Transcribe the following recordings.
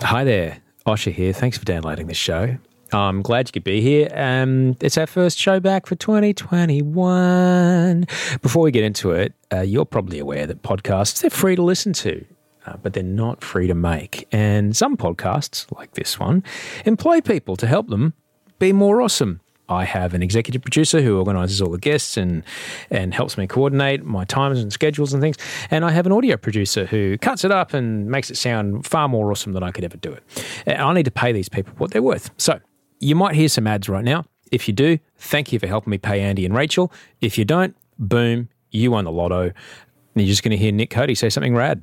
Hi there, Osher here. Thanks for downloading the show. I'm glad you could be here. It's our first show back for 2021. Before we get into it, you're probably aware that podcasts, they're free to listen to, but they're not free to make. And some podcasts, like this one, employ people to help them be more awesome. I have an executive producer who organises all the guests and helps me coordinate my times and schedules and things. And I have an audio producer who cuts it up and makes it sound far more awesome than I could ever do it. And I need to pay these people what they're worth. So you might hear some ads right now. If you do, thank you for helping me pay Andy and Rachel. If you don't, boom, you won the lotto. And you're just going to hear Nick Cody say something rad.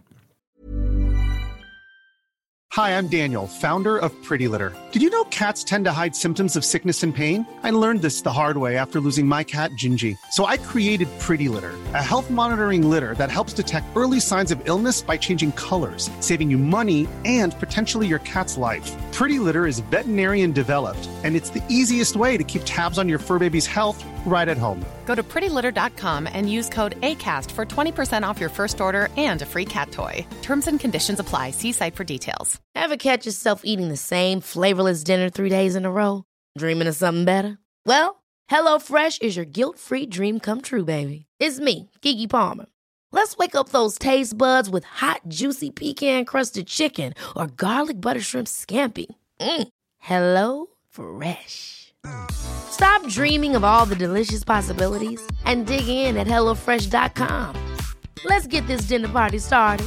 Hi, I'm Daniel, founder of Pretty Litter. Did you know cats tend to hide symptoms of sickness and pain? I learned this the hard way after losing my cat, Gingy. So I created Pretty Litter, a health monitoring litter that helps detect early signs of illness by changing colors, saving you money and potentially your cat's life. Pretty Litter is veterinarian developed, and it's the easiest way to keep tabs on your fur baby's health right at home. Go to prettylitter.com and use code ACAST for 20% off your first order and a free cat toy. Terms and conditions apply. See site for details. Ever catch yourself eating the same flavorless dinner 3 days in a row? Dreaming of something better? Well, HelloFresh is your guilt-free dream come true, baby. It's me, Keke Palmer. Let's wake up those taste buds with hot, juicy pecan-crusted chicken or garlic butter shrimp scampi. Hello Fresh. Stop dreaming of all the delicious possibilities and dig in at HelloFresh.com. Let's get this dinner party started.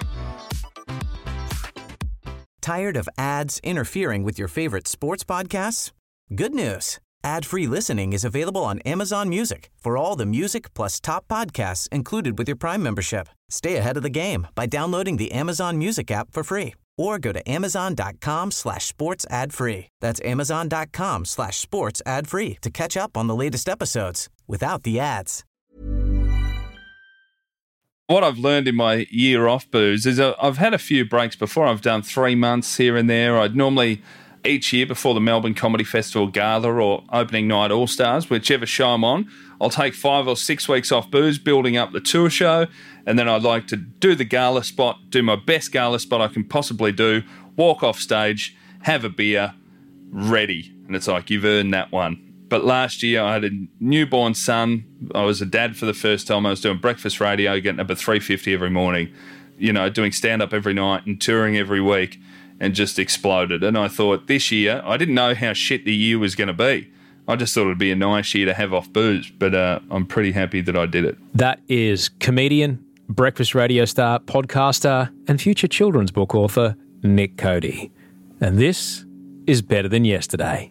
Tired of ads interfering with your favorite sports podcasts? Good news. Ad-free listening is available on Amazon Music for all the music plus top podcasts included with your Prime membership. Stay ahead of the game by downloading the Amazon Music app for free or go to amazon.com/sports ad free. That's amazon.com/sports ad free to catch up on the latest episodes without the ads. What I've learned in my year off, Booze, is I've had a few breaks before. I've done 3 months here and there. I'd normally, each year before the Melbourne Comedy Festival Gala or opening night All-Stars, whichever show I'm on, I'll take 5 or 6 weeks off, Booze, building up the tour show. And then I'd like to do the gala spot, do my best gala spot I can possibly do, walk off stage, have a beer, ready. And it's like, you've earned that one. But last year I had a newborn son. I was a dad for the first time. I was doing breakfast radio, getting up at 3:50 every morning, doing stand-up every night and touring every week, and just exploded. And I thought this year, I didn't know how shit the year was going to be. I just thought it'd be a nice year to have off booze, but I'm pretty happy that I did it. That is comedian, breakfast radio star, podcaster, and future children's book author, Nick Cody. And this is Better Than Yesterday.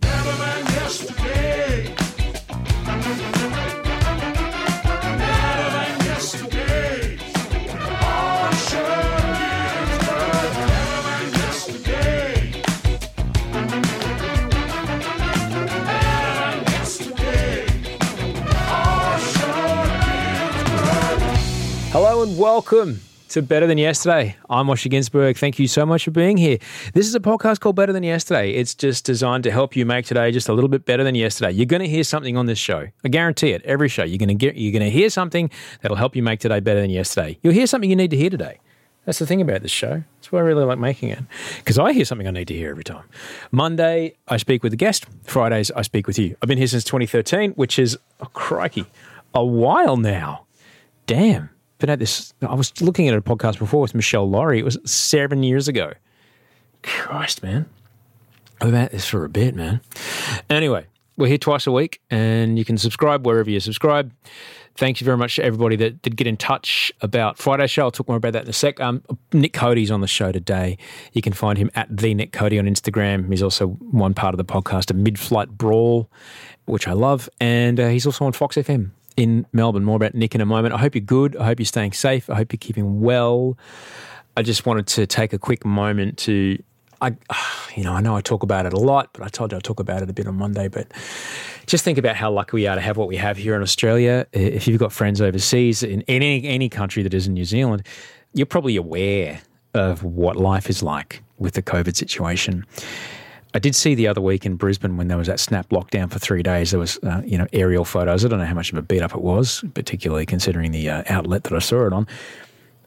Hello and welcome to Better Than Yesterday. I'm Osher Ginsberg. Thank you so much for being here. This is a podcast called Better Than Yesterday. It's just designed to help you make today just a little bit better than yesterday. You're going to hear something on this show. I guarantee it. Every show, you're going to hear something that'll help you make today better than yesterday. You'll hear something you need to hear today. That's the thing about this show. That's why I really like making it, because I hear something I need to hear every time. Monday, I speak with a guest. Fridays, I speak with you. I've been here since 2013, which is, crikey, a while now. Damn. Been at this. I was looking at a podcast before with Michelle Laurie. It was 7 years ago. Christ, man. I've been at this for a bit, man. Anyway, we're here twice a week, and you can subscribe wherever you subscribe. Thank you very much to everybody that did get in touch about Friday's show. I'll talk more about that in a sec. Nick Cody's on the show today. You can find him at the Nick Cody on Instagram. He's also one part of the podcast, A Mid-Flight Brawl, which I love, and he's also on Fox FM in Melbourne. More about Nick in a moment. I hope you're good. I hope you're staying safe. I hope you're keeping well. I just wanted to take a quick moment to, I know I talk about it a lot, but I told you I'd talk about it a bit on Monday, but just think about how lucky we are to have what we have here in Australia. If you've got friends overseas, in any country that isn't New Zealand, you're probably aware of what life is like with the COVID situation. I did see the other week in Brisbane when there was that snap lockdown for 3 days, there was, aerial photos. I don't know how much of a beat up it was, particularly considering the outlet that I saw it on.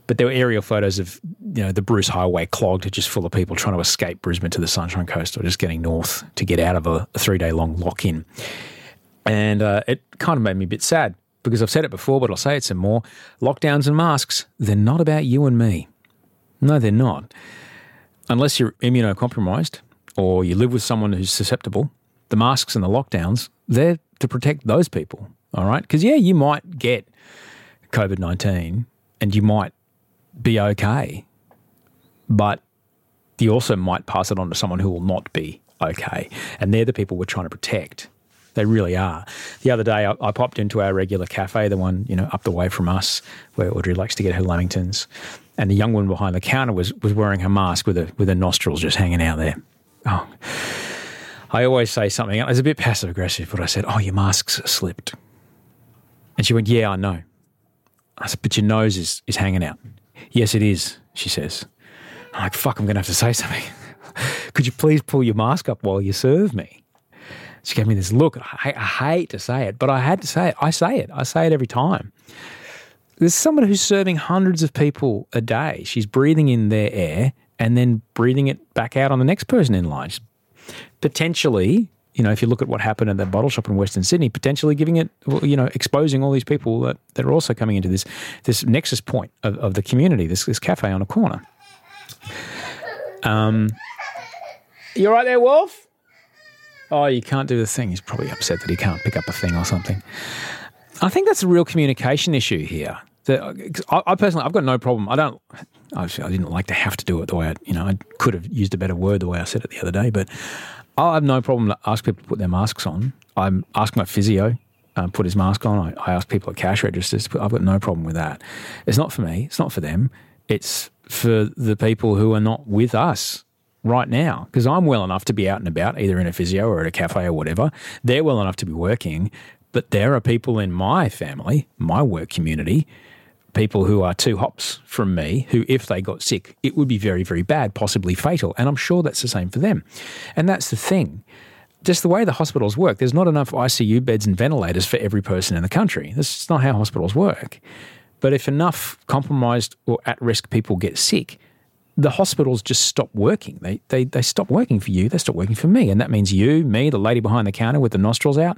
But there were aerial photos of, the Bruce Highway clogged, just full of people trying to escape Brisbane to the Sunshine Coast or just getting north to get out of a 3-day-long lock-in. And it kind of made me a bit sad because I've said it before, but I'll say it some more. Lockdowns and masks, they're not about you and me. No, they're not. Unless you're immunocompromised or you live with someone who's susceptible, the masks and the lockdowns, they're to protect those people, all right? Because, you might get COVID-19 and you might be okay, but you also might pass it on to someone who will not be okay. And they're the people we're trying to protect. They really are. The other day, I popped into our regular cafe, the one, up the way from us, where Audrey likes to get her lamingtons. And the young woman behind the counter was wearing her mask with her nostrils just hanging out there. Oh, I always say something. It was a bit passive aggressive, but I said, "Oh, your mask's slipped." And she went, "Yeah, I know." I said, "But your nose is hanging out." "Yes, it is," she says. I'm like, fuck, I'm going to have to say something. "Could you please pull your mask up while you serve me?" She gave me this look. I hate to say it, but I had to say it. I say it every time. There's someone who's serving hundreds of people a day. She's breathing in their air and then breathing it back out on the next person in line. She's potentially, if you look at what happened at that bottle shop in Western Sydney, potentially giving it, exposing all these people that are also coming into this nexus point of the community, this cafe on a corner. You all right there, Wolf? Oh, you can't do the thing. He's probably upset that he can't pick up a thing or something. I think that's a real communication issue here. I personally, I've got no problem. I didn't like to have to do it the way I could have used a better word the way I said it the other day, but I have no problem to ask people to put their masks on. I ask my physio, put his mask on. I ask people at cash registers. I've got no problem with that. It's not for me. It's not for them. It's for the people who are not with us right now, because I'm well enough to be out and about, either in a physio or at a cafe or whatever. They're well enough to be working, but there are people in my family, my work community, people who are 2 hops from me, who if they got sick, it would be very, very bad, possibly fatal. And I'm sure that's the same for them. And that's the thing. Just the way the hospitals work, there's not enough ICU beds and ventilators for every person in the country. That's just not how hospitals work. But if enough compromised or at-risk people get sick, the hospitals just stop working. They stop working for you. They stop working for me. And that means you, me, the lady behind the counter with the nostrils out.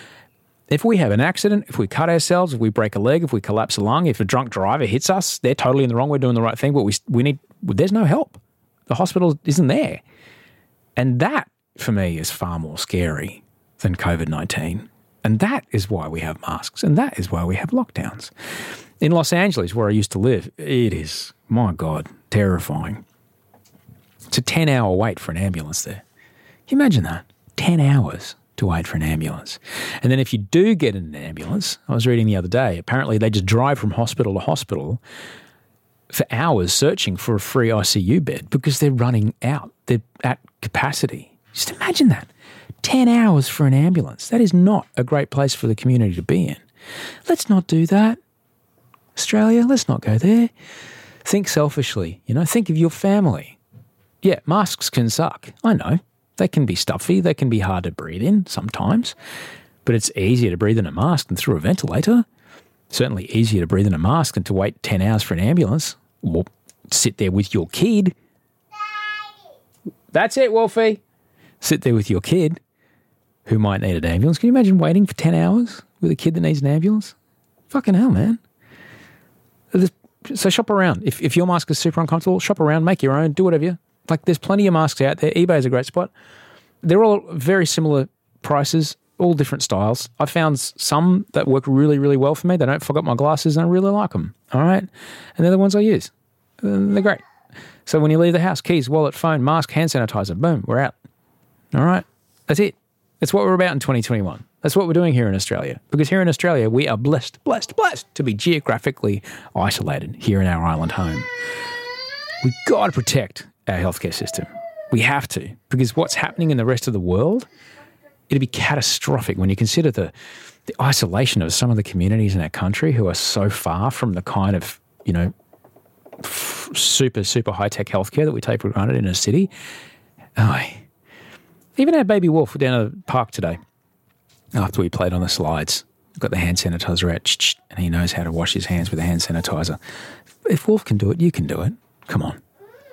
If we have an accident, if we cut ourselves, if we break a leg, if we collapse a lung, if a drunk driver hits us, they're totally in the wrong. We're doing the right thing, but there's no help. The hospital isn't there. And that, for me, is far more scary than COVID-19. And that is why we have masks. And that is why we have lockdowns. In Los Angeles, where I used to live, it is, my God, terrifying. It's a 10-hour wait for an ambulance there. Can you imagine that? 10 hours to wait for an ambulance. And then if you do get in an ambulance, I was reading the other day, apparently they just drive from hospital to hospital for hours searching for a free ICU bed because they're running out. They're at capacity. Just imagine that. 10 hours for an ambulance. That is not a great place for the community to be in. Let's not do that. Australia, let's not go there. Think selfishly, think of your family. Yeah, masks can suck. I know. They can be stuffy. They can be hard to breathe in sometimes. But it's easier to breathe in a mask than through a ventilator. Certainly easier to breathe in a mask than to wait 10 hours for an ambulance or sit there with your kid. That's it, Wolfie. Sit there with your kid who might need an ambulance. Can you imagine waiting for 10 hours with a kid that needs an ambulance? Fucking hell, man. So shop around. If your mask is super uncomfortable, shop around, make your own, do whatever you. Like, there's plenty of masks out there. eBay is a great spot. They're all very similar prices, all different styles. I found some that work really, really well for me. They don't fog up my glasses and I really like them. All right? And they're the ones I use. They're great. So when you leave the house, keys, wallet, phone, mask, hand sanitizer, boom, we're out. All right? That's it. That's what we're about in 2021. That's what we're doing here in Australia. Because here in Australia, we are blessed to be geographically isolated here in our island home. We've got to protect our healthcare system. We have to. Because what's happening in the rest of the world, it'd be catastrophic when you consider the isolation of some of the communities in our country who are so far from the kind of, super, super high-tech healthcare that we take for granted in a city. Even our baby Wolf down at the park today, after we played on the slides, got the hand sanitizer out, and he knows how to wash his hands with the hand sanitizer. if Wolf can do it, you can do it. Come on.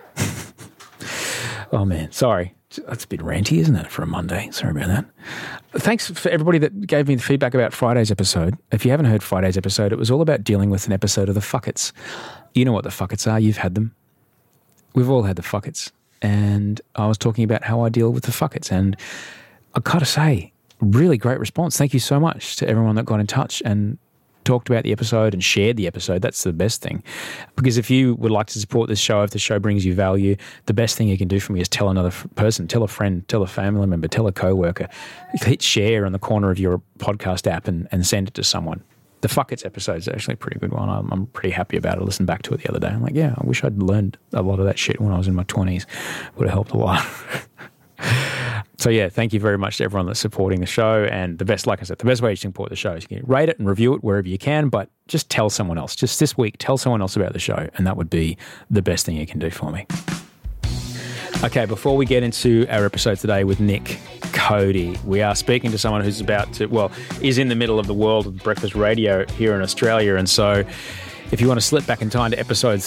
Oh, man. Sorry. That's a bit ranty, isn't it, for a Monday? Sorry about that. Thanks for everybody that gave me the feedback about Friday's episode. If you haven't heard Friday's episode, it was all about dealing with an episode of the Fuckets. You know what the Fuckets are. You've had them. We've all had the Fuckets. And I was talking about how I deal with the Fuckets. And I've got to say, really great response. Thank you so much to everyone that got in touch and talked about the episode and shared the episode. That's the best thing. Because if you would like to support this show, if the show brings you value, the best thing you can do for me is tell another person, tell a friend, tell a family member, tell a coworker. Hit share on the corner of your podcast app and send it to someone. The Fuckets episode is actually a pretty good one. I'm pretty happy about it. I listened back to it the other day. I'm like, yeah, I wish I'd learned a lot of that shit when I was in my 20s. Would have helped a lot. So yeah, thank you very much to everyone that's supporting the show. And the best, like I said, the best way to support the show is you can rate it and review it wherever you can, but just tell someone else. Just this week, tell someone else about the show, and that would be the best thing you can do for me. Okay, before we get into our episode today with Nick Cody, we are speaking to someone who's is in the middle of the world of breakfast radio here in Australia. And so if you want to slip back in time to episode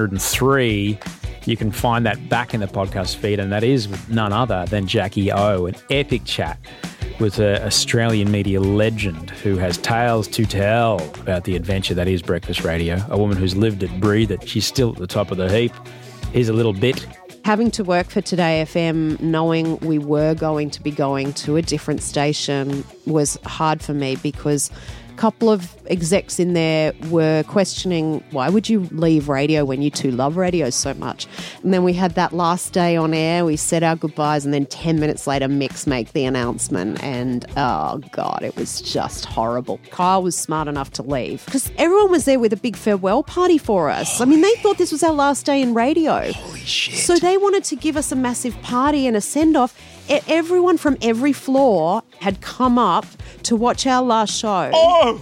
303, you can find that back in the podcast feed, and that is with none other than Jackie O, an epic chat with an Australian media legend who has tales to tell about the adventure that is breakfast radio, a woman who's lived it, breathed it. She's still at the top of the heap. Here's a little bit. Having to work for Today FM, knowing we were going to be going to a different station was hard for me because couple of execs in there were questioning, why would you leave radio when you two love radio so much? And then we had that last day on air, we said our goodbyes, and then 10 minutes later Mix make the announcement, and oh God, it was just horrible. Kyle was smart enough to leave because everyone was there with a big farewell party for us. I mean, they thought this was our last day in radio. Holy shit. So they wanted to give us a massive party and a send-off. Everyone from every floor had come up to watch our last show. Oh!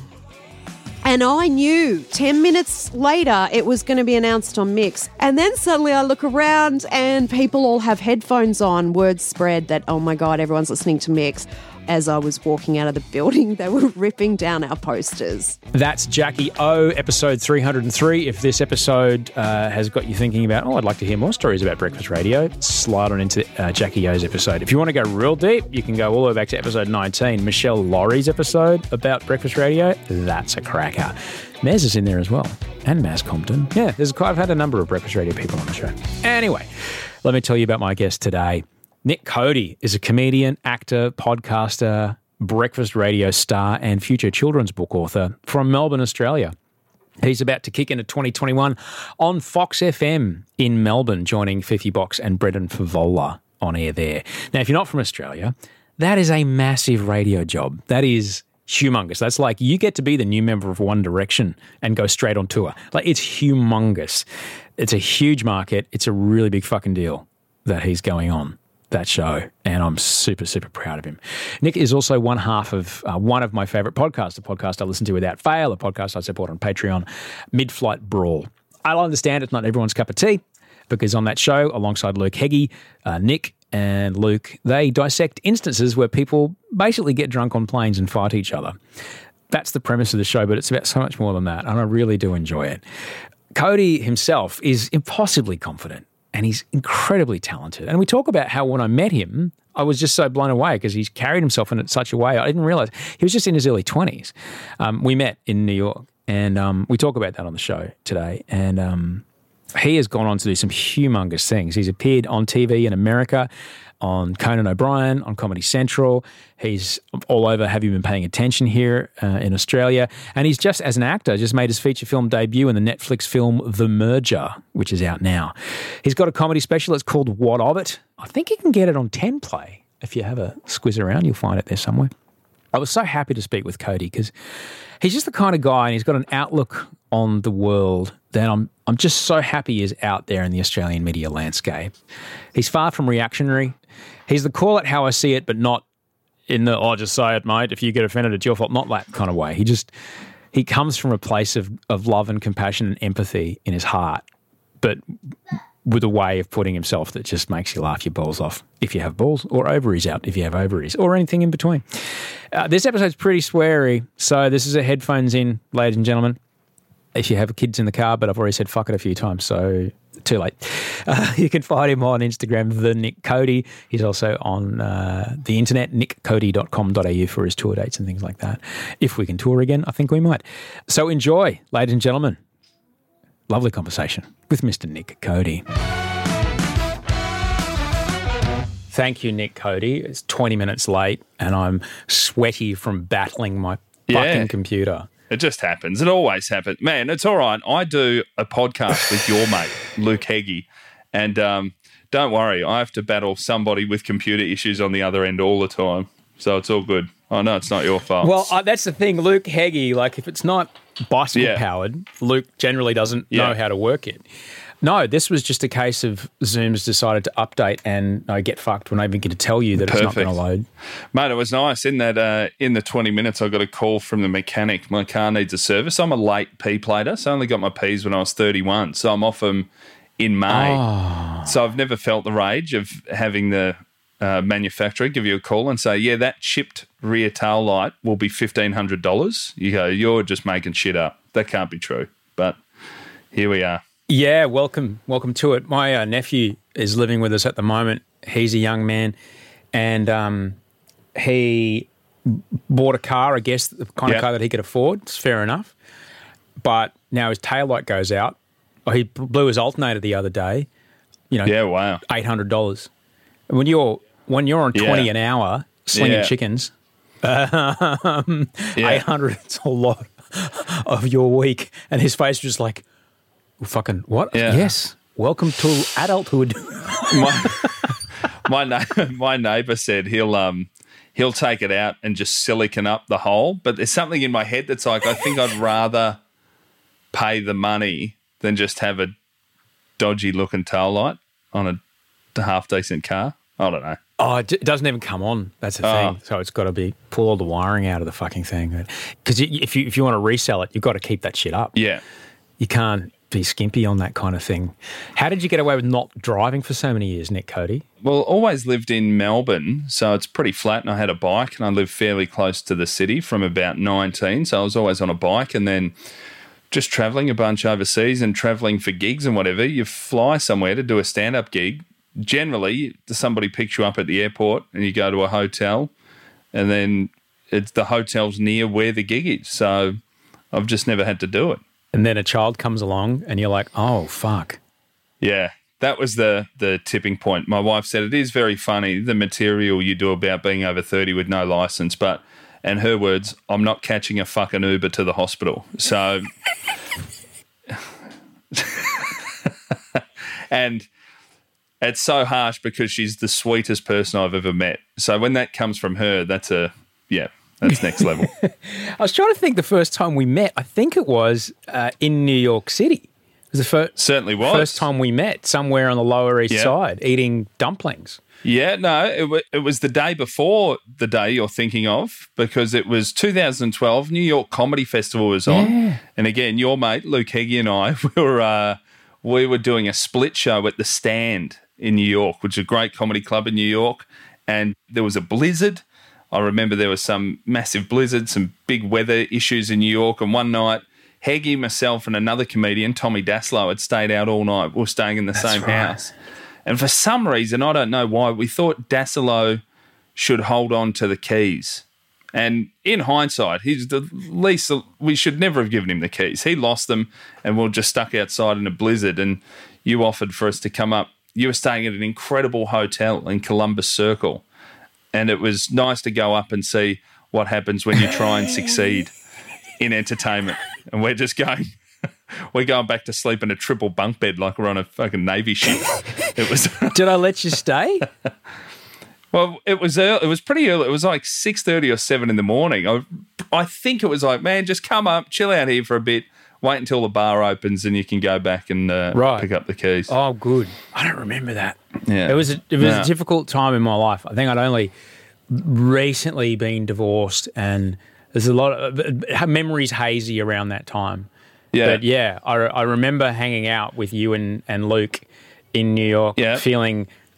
And I knew 10 minutes later it was going to be announced on Mix. And then suddenly I look around and people all have headphones on. Word spread that, oh my God, everyone's listening to Mix. As I was walking out of the building, they were ripping down our posters. That's Jackie O, episode 303. If this episode has got you thinking about, I'd like to hear more stories about breakfast radio, slide on into Jackie O's episode. If you want to go real deep, you can go all the way back to episode 19, Michelle Laurie's episode about breakfast radio. That's a cracker. Mez is in there as well, and Maz Compton. Yeah, I've had a number of breakfast radio people on the show. Anyway, let me tell you about my guest today. Nick Cody is a comedian, actor, podcaster, breakfast radio star, and future children's book author from Melbourne, Australia. He's about to kick into 2021 on Fox FM in Melbourne, joining Fifi Box and Brendan Favola on air there. Now, if you're not from Australia, that is a massive radio job. That is humongous. That's like you get to be the new member of One Direction and go straight on tour. Like, it's humongous. It's a huge market. It's a really big fucking deal that he's going on that show, and I'm super, super proud of him. Nick is also one half of one of my favourite podcasts, a podcast I listen to without fail, a podcast I support on Patreon, Mid-Flight Brawl. I'll understand it's not everyone's cup of tea, because on that show, alongside Luke Heggie, Nick and Luke, they dissect instances where people basically get drunk on planes and fight each other. That's the premise of the show, but it's about so much more than that, and I really do enjoy it. Cody himself is impossibly confident, and he's incredibly talented. And we talk about how when I met him, I was just so blown away because he's carried himself in such a way. I didn't realize he was just in his early 20s. We met in New York, and we talk about that on the show today. And he has gone on to do some humongous things. He's appeared on TV in America, on Conan O'Brien, on Comedy Central. He's all over Have You Been Paying Attention here in Australia. And he's just, as an actor, just made his feature film debut in the Netflix film The Merger, which is out now. He's got a comedy special. It's called What Of It? I think you can get it on 10play. If you have a squiz around, you'll find it there somewhere. I was so happy to speak with Cody because he's just the kind of guy, and he's got an outlook on the world that I'm just so happy is out there in the Australian media landscape. He's far from reactionary. He's the call it how I see it, but not in the, just say it, mate. If you get offended, it's your fault. Not that kind of way. He comes from a place of love and compassion and empathy in his heart, but with a way of putting himself that just makes you laugh your balls off if you have balls, or ovaries out if you have ovaries, or anything in between. This episode's pretty sweary, so this is a headphones in, ladies and gentlemen. if you have kids in the car, but I've already said fuck it a few times, so too late. You can find him on Instagram, the Nick Cody. He's also on the internet, nickcody.com.au for his tour dates and things like that. If we can tour again, I think we might. So enjoy, ladies and gentlemen. Lovely conversation with Mr. Nick Cody. Thank you, Nick Cody. It's 20 minutes late and I'm sweaty from battling my fucking computer. It just happens. It always happens. Man, it's all right. I do a podcast with your mate, Luke Heggie, and don't worry, I have to battle somebody with computer issues on the other end all the time, so it's all good. I know it's not your fault. Well, that's the thing. Luke Heggie, like if it's not bicycle-powered, Luke generally doesn't know how to work it. No, this was just a case of Zoom's decided to update and get fucked when I even get to tell you that it's not going to load. Mate, it was nice. In that, in the 20 minutes, I got a call from the mechanic. My car needs a service. I'm a late P-plater, so I only got my Ps when I was 31, so I'm off them in May. Oh. So I've never felt the rage of having the manufacturer give you a call and say, yeah, that chipped rear tail light will be $1,500. You go, you're just making shit up. That can't be true. But here we are. Yeah, welcome to it. My nephew is living with us at the moment. He's a young man, and he bought a car, I guess, the kind of car that he could afford. It's fair enough. But now his taillight goes out. Oh, he blew his alternator the other day. Wow. $800. When you're on 20 an hour slinging chickens, 800 is a lot of your week. And his face was just like, fucking what? Yeah. Yes. Welcome to adulthood. My neighbour said he'll take it out and just silicon up the hole. But there's something in my head that's like, I think I'd rather pay the money than just have a dodgy looking tail light on a half decent car. I don't know. Oh, it doesn't even come on. That's the thing. So it's got to pull all the wiring out of the fucking thing. Because if you want to resell it, you've got to keep that shit up. Yeah. You can't be skimpy on that kind of thing. How did you get away with not driving for so many years, Nick Cody? Well, always lived in Melbourne, so it's pretty flat, and I had a bike, and I lived fairly close to the city from about 19, so I was always on a bike, and then just travelling a bunch overseas and travelling for gigs and whatever. You fly somewhere to do a stand-up gig. Generally, somebody picks you up at the airport, and you go to a hotel, and then the hotel's near where the gig is, so I've just never had to do it. And then a child comes along and you're like, oh, fuck. Yeah, that was the tipping point. My wife said it is very funny, the material you do about being over 30 with no licence, but, and her words, I'm not catching a fucking Uber to the hospital. So, and it's so harsh because she's the sweetest person I've ever met. So when that comes from her, that's next level. I was trying to think the first time we met. I think it was in New York City. It was certainly was. First time we met somewhere on the Lower East Side eating dumplings. Yeah, no, it was the day before the day you're thinking of, because it was 2012, New York Comedy Festival was on. Yeah. And again, your mate, Luke Heggie, and I, we were doing a split show at The Stand in New York, which is a great comedy club in New York. And there was a blizzard. I remember there was some massive blizzard, some big weather issues in New York. And one night, Heggie, myself, and another comedian, Tommy Daslow, had stayed out all night. We were staying in the same house. And for some reason, I don't know why, we thought Daslow should hold on to the keys. And in hindsight, he's the least, we should never have given him the keys. He lost them and we were just stuck outside in a blizzard. And you offered for us to come up. You were staying at an incredible hotel in Columbus Circle. And it was nice to go up and see what happens when you try and succeed in entertainment. And we're just going, we're going back to sleep in a triple bunk bed like we're on a fucking Navy ship. It was. Did I let you stay? Well, it was early. It was pretty early. It was like 6:30 or 7 in the morning. I think it was like, man, just come up, chill out here for a bit, wait until the bar opens, and you can go back and pick up the keys. Oh, good. I don't remember that. Yeah, it was a difficult time in my life. I think I'd only recently been divorced, and there's a lot of memories hazy around that time. Yeah, but yeah, I remember hanging out with you and Luke in New York, feeling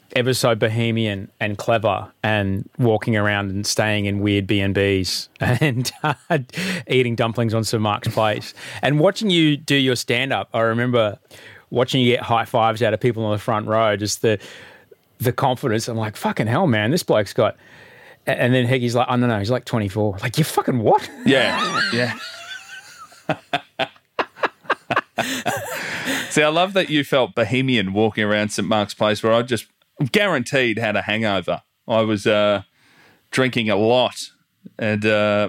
ever so bohemian and clever and walking around and staying in weird B&Bs and eating dumplings on St. Mark's Place. And watching you do your stand-up, I remember watching you get high fives out of people on the front row, just the confidence. I'm like, fucking hell, man, this bloke's got... And then Heggy's like, oh, no, he's like 24. Like, you fucking what? Yeah. See, I love that you felt bohemian walking around St. Mark's Place, where I just guaranteed had a hangover. I was drinking a lot, and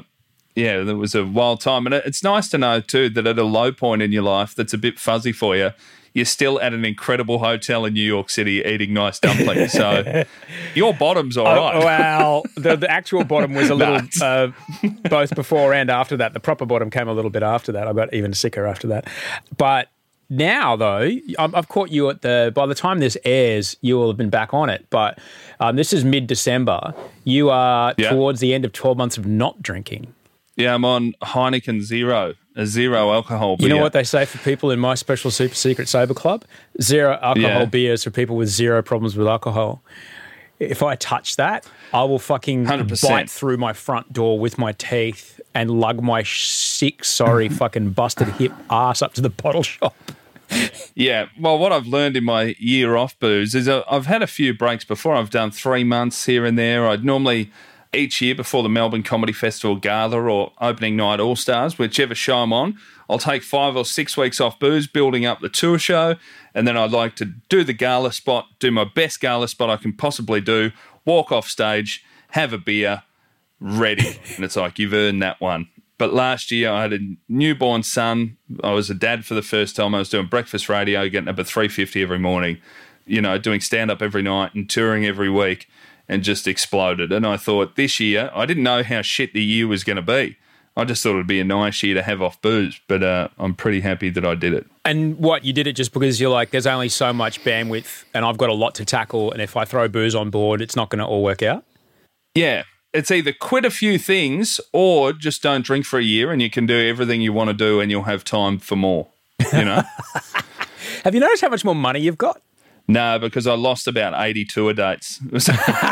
there was a wild time. And it's nice to know too that at a low point in your life that's a bit fuzzy for you, you're still at an incredible hotel in New York City eating nice dumplings. So your bottom's all right. Well, the actual bottom was a little, both before and after that. The proper bottom came a little bit after that. I got even sicker after that. But now, though, I've caught you by the time this airs, you will have been back on it. But this is mid-December. You are towards the end of 12 months of not drinking. Yeah, I'm on Heineken Zero, a zero alcohol beer. You know what they say for people in my special super secret sober club? Zero alcohol beers for people with zero problems with alcohol. If I touch that, I will fucking 100%. bite through my front door with my teeth and lug my sick, fucking busted hip ass up to the bottle shop. Yeah, well, what I've learned in my year off booze is I've had a few breaks before. I've done 3 months here and there. I'd normally... Each year before the Melbourne Comedy Festival Gala or opening night All-Stars, whichever show I'm on, I'll take 5 or 6 weeks off booze, building up the tour show, and then I'd like to do the gala spot, do my best gala spot I can possibly do, walk off stage, have a beer, ready. And it's like, you've earned that one. But last year I had a newborn son. I was a dad for the first time. I was doing breakfast radio, getting up at 3:50 every morning, doing stand-up every night and touring every week. And just exploded. And I thought this year, I didn't know how shit the year was going to be. I just thought it'd be a nice year to have off booze, but I'm pretty happy that I did it. And what, you did it just because you're like, there's only so much bandwidth and I've got a lot to tackle, and if I throw booze on board, it's not going to all work out? Yeah. It's either quit a few things or just don't drink for a year and you can do everything you want to do and you'll have time for more, Have you noticed how much more money you've got? No, because I lost about 80 tour dates. This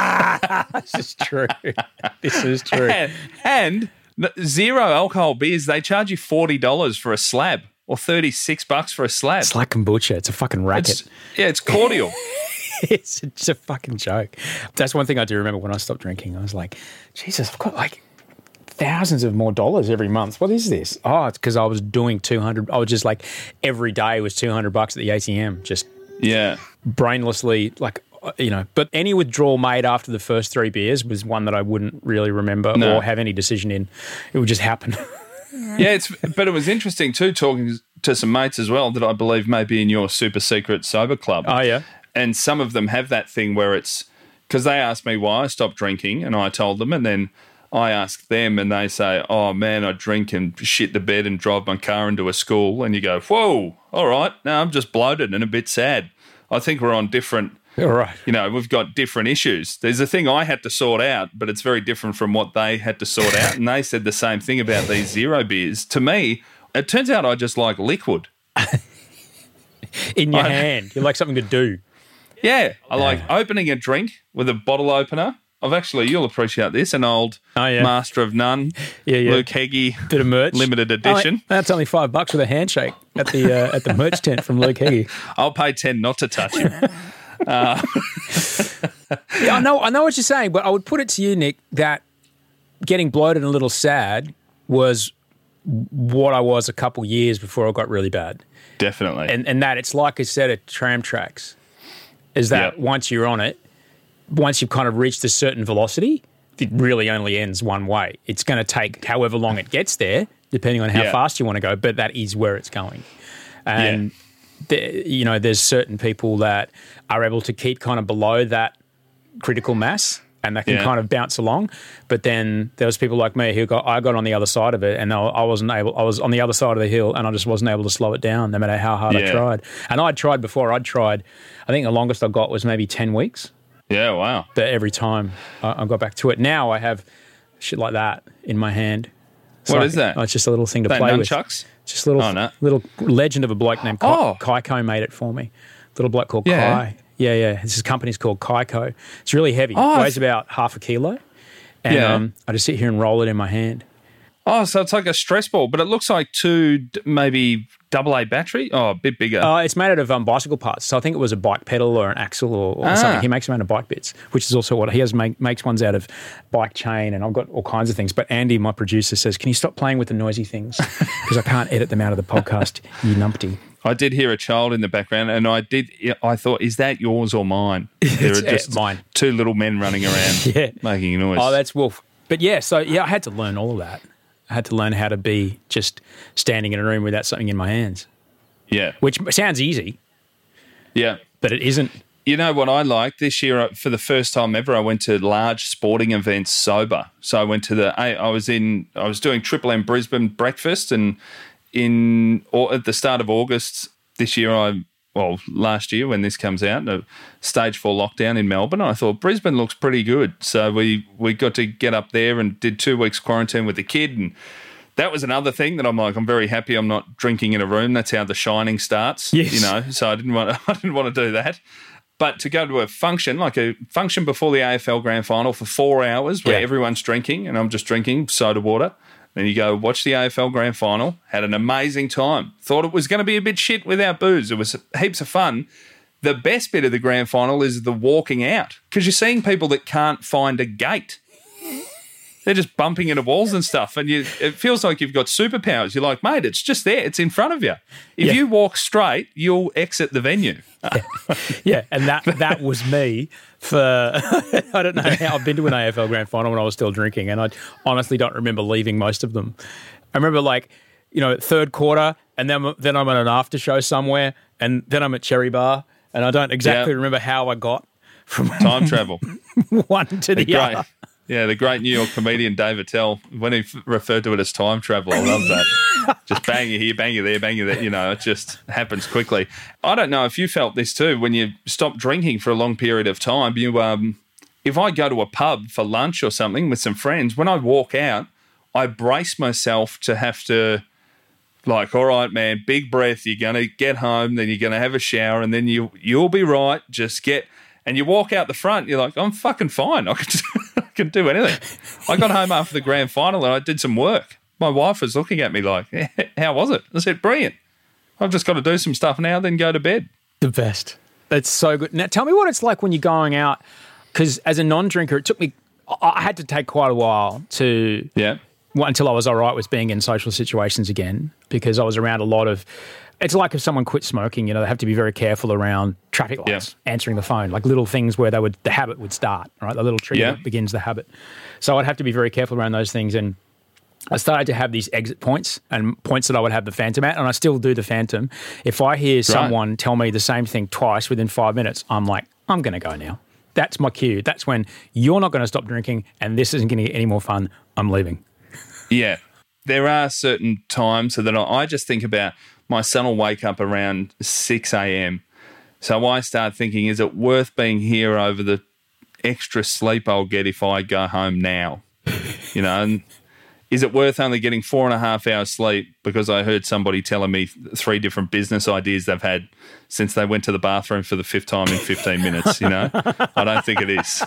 is true. This is true. And zero alcohol beers, they charge you $40 for a slab or $36 for a slab. It's like kombucha. It's a fucking racket. It's cordial. It's a fucking joke. That's one thing I do remember when I stopped drinking. I was like, Jesus, I've got like thousands of more dollars every month. What is this? Oh, it's because I was doing 200. I was just like, every day was $200 at the ATM. Just brainlessly, but any withdrawal made after the first 3 beers was one that I wouldn't really remember or have any decision in. It would just happen. But it was interesting too, talking to some mates as well that I believe may be in your super secret sober club. Oh, yeah. And some of them have that thing where it's, because they asked me why I stopped drinking and I told them, and then I ask them and they say, oh man, I drink and shit the bed and drive my car into a school. And you go, whoa, all right. No, I'm just bloated and a bit sad. I think we're on different, right. We've got different issues. There's a thing I had to sort out, but it's very different from what they had to sort out. And they said the same thing about these zero beers. To me, it turns out I just like liquid. In your hand. You like something to do. Yeah. I like opening a drink with a bottle opener. You'll appreciate this, an old Master of None, Luke Heggie bit of merch, limited edition. That's only $5 with a handshake at the merch tent from Luke Heggie. I'll pay 10 not to touch him. I know what you're saying, but I would put it to you, Nick, that getting bloated and a little sad was what I was a couple years before I got really bad. Definitely. And that it's like a set of tram tracks, is that once you're on it, once you've kind of reached a certain velocity, it really only ends one way. It's going to take however long it gets there, depending on how fast you want to go, but that is where it's going. And, there's certain people that are able to keep kind of below that critical mass and they can kind of bounce along. But then there was people like me who I got on the other side of it and I was on the other side of the hill and I just wasn't able to slow it down no matter how hard I tried. And I'd tried before. I think the longest I got was maybe 10 weeks. Yeah, wow. But every time I got back to it. Now I have shit like that in my hand. What is that? It's just a little thing to play with. Nunchucks? Just a little legend of a bloke named Kaiko made it for me. Little bloke called Kai. Yeah. This company's called Kaiko. It's really heavy. It weighs about half a kilo. And I just sit here and roll it in my hand. Oh, so it's like a stress ball, but it looks like two maybe AA battery. Oh, a bit bigger. It's made out of bicycle parts. So I think it was a bike pedal or an axle or something. He makes them out of bike bits, which is also what he has. Makes ones out of bike chain, and I've got all kinds of things. But Andy, my producer, says, "Can you stop playing with the noisy things? Because I can't edit them out of the podcast, you numpty." I did hear a child in the background, and I thought, is that yours or mine? There are just mine. Two little men running around making a noise. Oh, that's Wolf. But I had to learn all of that. I had to learn how to be just standing in a room without something in my hands. Yeah. Which sounds easy. Yeah. But it isn't. You know what I like? This year, for the first time ever, I went to large sporting events sober. So I went to I was doing Triple M Brisbane breakfast, and at the start of August this year, last year when this comes out, a stage 4 lockdown in Melbourne, I thought Brisbane looks pretty good. So we got to get up there and did 2 weeks quarantine with the kid, and that was another thing that I'm very happy I'm not drinking in a room. That's how The Shining starts, so I didn't want to do that. But to go to a function, like a function before the AFL Grand Final for 4 hours where everyone's drinking and I'm just drinking soda water. Then you go watch the AFL Grand Final, had an amazing time. Thought it was going to be a bit shit without booze. It was heaps of fun. The best bit of the Grand Final is the walking out, because you're seeing people that can't find a gate. They're just bumping into walls and stuff, and it feels like you've got superpowers. You're like, mate, it's just there. It's in front of you. If you walk straight, you'll exit the venue. And that was me for, I don't know how, I've been to an AFL Grand Final when I was still drinking, and I honestly don't remember leaving most of them. I remember third quarter, and then I'm at an after show somewhere, and then I'm at Cherry Bar, and I don't exactly remember how I got from time travel one to the other. Yeah, the great New York comedian Dave Attell, when he referred to it as time travel, I love that. Just bang you here, bang you there, bang you there. It just happens quickly. I don't know if you felt this too when you stop drinking for a long period of time. If I go to a pub for lunch or something with some friends, when I walk out, I brace myself to have to, like, all right, man, big breath. You're going to get home, then you're going to have a shower, and then you'll be right. Just get... And you walk out the front, you're like, I'm fucking fine. I can do anything. I got home after the grand final and I did some work. My wife was looking at me like, how was it? I said, brilliant. I've just got to do some stuff now, then go to bed. The best. That's so good. Now, tell me what it's like when you're going out, because as a non-drinker, I had to take quite a while to... until I was all right with being in social situations again, because I was around a lot of... It's like if someone quit smoking, they have to be very careful around traffic lights, answering the phone, like little things where the habit would start, right? The little trigger that begins the habit. So I'd have to be very careful around those things. And I started to have these exit points and points that I would have the phantom at, and I still do the phantom. If I hear someone tell me the same thing twice within 5 minutes, I'm like, I'm going to go now. That's my cue. That's when you're not going to stop drinking and this isn't going to get any more fun. I'm leaving. Yeah. There are certain times that I just think about... My son will wake up around 6 a.m. So I start thinking, is it worth being here over the extra sleep I'll get if I go home now? And is it worth only getting 4.5 hours sleep because I heard somebody telling me 3 different business ideas they've had since they went to the bathroom for the 5th time in 15 minutes, I don't think it is.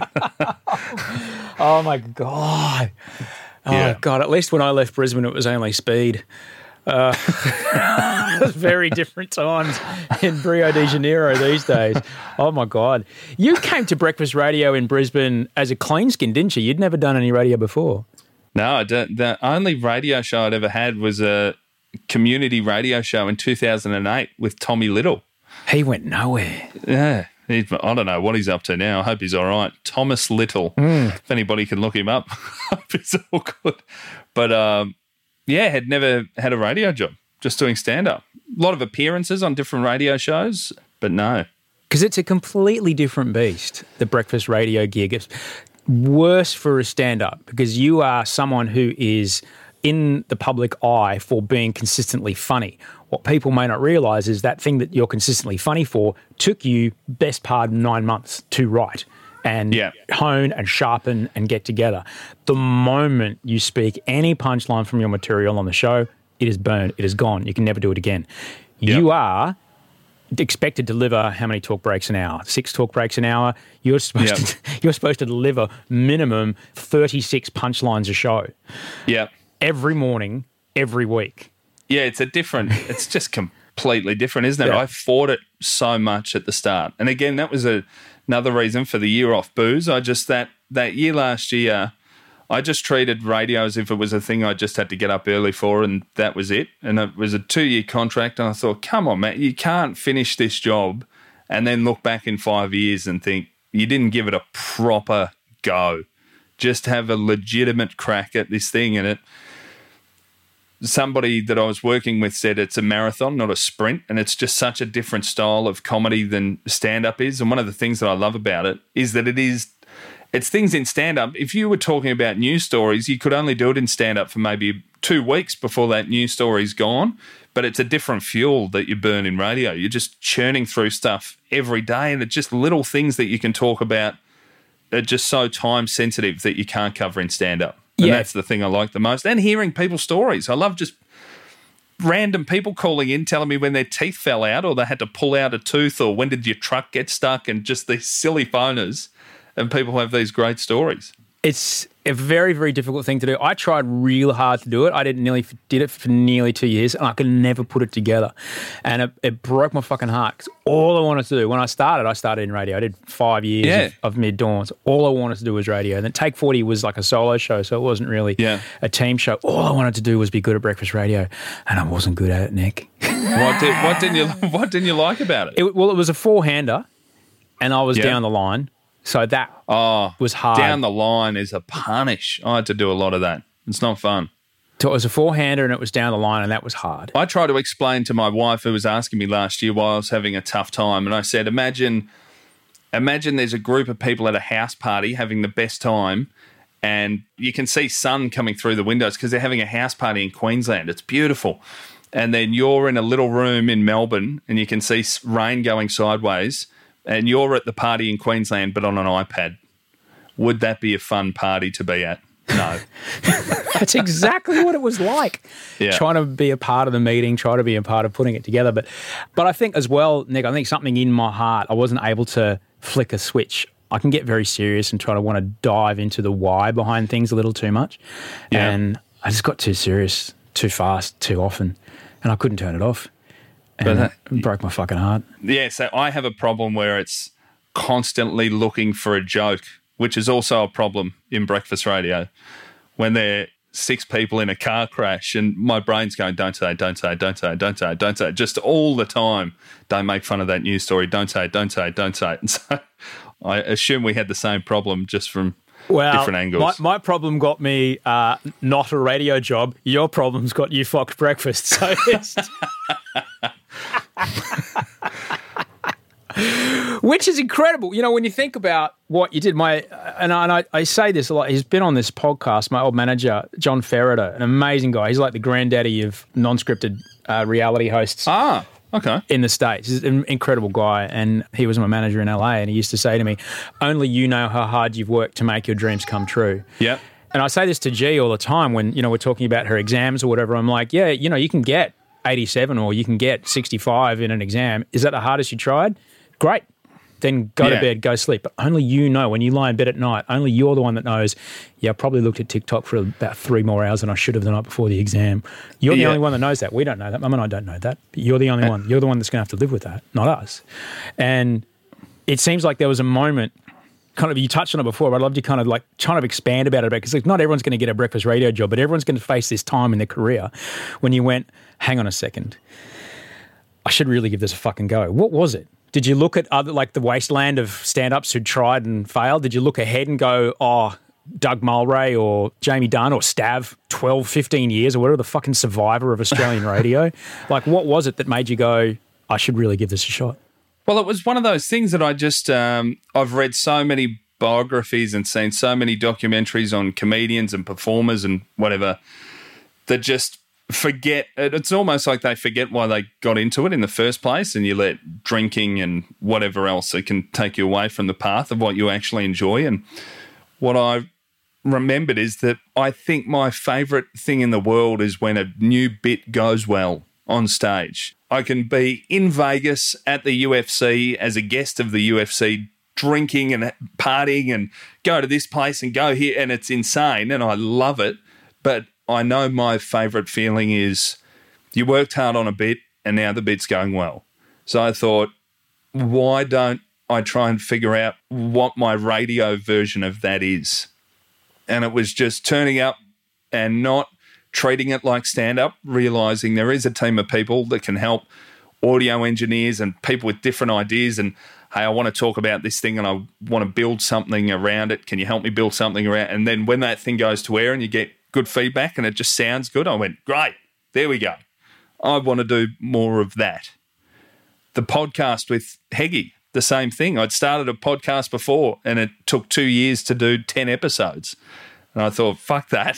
Oh, my God. Oh, God. At least when I left Brisbane, it was only speed. Very different times in Rio de Janeiro these days. Oh, my God. You came to breakfast radio in Brisbane as a clean skin, didn't you? You'd never done any radio before. No, I don't. The only radio show I'd ever had was a community radio show in 2008 with Tommy Little. He went nowhere. Yeah. I don't know what he's up to now. I hope he's all right. Thomas Little. If anybody can look him up, I hope it's all good. But, had never had a radio job, just doing stand-up. A lot of appearances on different radio shows, but no. Because it's a completely different beast, the breakfast radio gig. It's worse for a stand-up because you are someone who is in the public eye for being consistently funny. What people may not realise is that thing that you're consistently funny for took you best part 9 months to write and hone and sharpen and get together. The moment you speak any punchline from your material on the show, it is burned, it is gone. You can never do it again. You are expected to deliver how many talk breaks an hour? 6 talk breaks an hour. You're supposed to deliver minimum 36 punchlines a show. Yeah. Every morning, every week. Yeah, it's just completely different, isn't it? Yeah. I fought it so much at the start. And again, that was another reason for the year off booze. That year last year, I just treated radio as if it was a thing I just had to get up early for, and that was it. And it was a 2-year contract, and I thought, come on, man, you can't finish this job and then look back in 5 years and think you didn't give it a proper go. Just have a legitimate crack at this thing. And somebody that I was working with said it's a marathon, not a sprint, and it's just such a different style of comedy than stand-up is. And one of the things that I love about it is that it's things in stand-up. If you were talking about news stories, you could only do it in stand-up for maybe 2 weeks before that news story's gone, but it's a different fuel that you burn in radio. You're just churning through stuff every day, and it's just little things that you can talk about are just so time-sensitive that you can't cover in stand-up. And that's the thing I like the most. And hearing people's stories. I love just random people calling in, telling me when their teeth fell out or they had to pull out a tooth or when did your truck get stuck, and just these silly phoners. And people have these great stories. It's a very, very difficult thing to do. I tried real hard to do it. I did it for nearly 2 years, and I could never put it together. And it broke my fucking heart, because all I wanted to do, when I started in radio. I did 5 years of mid-dawns. All I wanted to do was radio. And then Take 40 was like a solo show, so it wasn't really a team show. All I wanted to do was be good at breakfast radio, and I wasn't good at it, Nick. What didn't you like about it? It was a four-hander, and I was down the line. So that was hard. Down the line is a punish. I had to do a lot of that. It's not fun. So it was a four-hander and it was down the line, and that was hard. I tried to explain to my wife, who was asking me last year why I was having a tough time, and I said, imagine there's a group of people at a house party having the best time, and you can see sun coming through the windows because they're having a house party in Queensland. It's beautiful. And then you're in a little room in Melbourne and you can see rain going sideways, and you're at the party in Queensland but on an iPad. Would that be a fun party to be at? No. That's exactly what it was like. Yeah. Trying to be a part of the meeting, trying to be a part of putting it together. But I think as well, Nick, I think something in my heart, I wasn't able to flick a switch. I can get very serious and try to want to dive into the why behind things a little too much. Yeah. And I just got too serious, too fast, too often, and I couldn't turn it off. And it broke my fucking heart. Yeah, so I have a problem where it's constantly looking for a joke, which is also a problem in breakfast radio. When there are 6 people in a car crash and my brain's going, don't say, don't say, don't say, don't say, don't say, just all the time. Don't make fun of that news story. Don't say, don't say, don't say. And so I assume we had the same problem just from different angles. My problem got me not a radio job. Your problem's got you fucked breakfast. So it's... Which is incredible. You know, when you think about what you did, I say this a lot, he's been on this podcast, my old manager, John Ferreter, an amazing guy. He's like the granddaddy of non-scripted reality hosts in the States. He's an incredible guy, and he was my manager in LA, and he used to say to me, only you know how hard you've worked to make your dreams come true. Yeah. And I say this to G all the time when, you know, we're talking about her exams or whatever. I'm like, yeah, you know, you can get 87 or you can get 65 in an exam. Is that the hardest you tried? Great. Then go to bed, go sleep. But only you know, when you lie in bed at night, only you're the one that knows, I probably looked at TikTok for about 3 more hours than I should have the night before the exam. You're the only one that knows that. We don't know that. Mum and I don't know that. But you're the only one. You're the one that's going to have to live with that, not us. And it seems like there was a moment, kind of, you touched on it before, but I'd love to kind of like trying to expand about it, because like, not everyone's going to get a breakfast radio job, but everyone's going to face this time in their career when you went, hang on a second, I should really give this a fucking go. What was it? Did you look at other, like the wasteland of stand-ups who'd tried and failed? Did you look ahead and go, Doug Mulray or Jamie Dunn or Stav, 12, 15 years or whatever, the fucking survivor of Australian radio? Like, what was it that made you go, I should really give this a shot? Well, it was one of those things that I just, I've read so many biographies and seen so many documentaries on comedians and performers and whatever that just forget. It's almost like they forget why they got into it in the first place, and you let drinking and whatever else, it can take you away from the path of what you actually enjoy. And what I remembered is that I think my favourite thing in the world is when a new bit goes well. on stage. I can be in Vegas at the UFC as a guest of the UFC, drinking and partying and go to this place and go here, and it's insane and I love it. But I know my favourite feeling is you worked hard on a bit and now the bit's going well. So I thought, why don't I try and figure out what my radio version of that is? And it was just turning up and not treating it like stand-up, realising there is a team of people that can help, audio engineers and people with different ideas, and, hey, I want to talk about this thing and I want to build something around it. Can you help me build something around? And then when that thing goes to air and you get good feedback and it just sounds good, I went, great, there we go. I want to do more of that. The podcast with Heggie, the same thing. I'd started a podcast before and it took 2 years to do 10 episodes. And I thought, fuck that.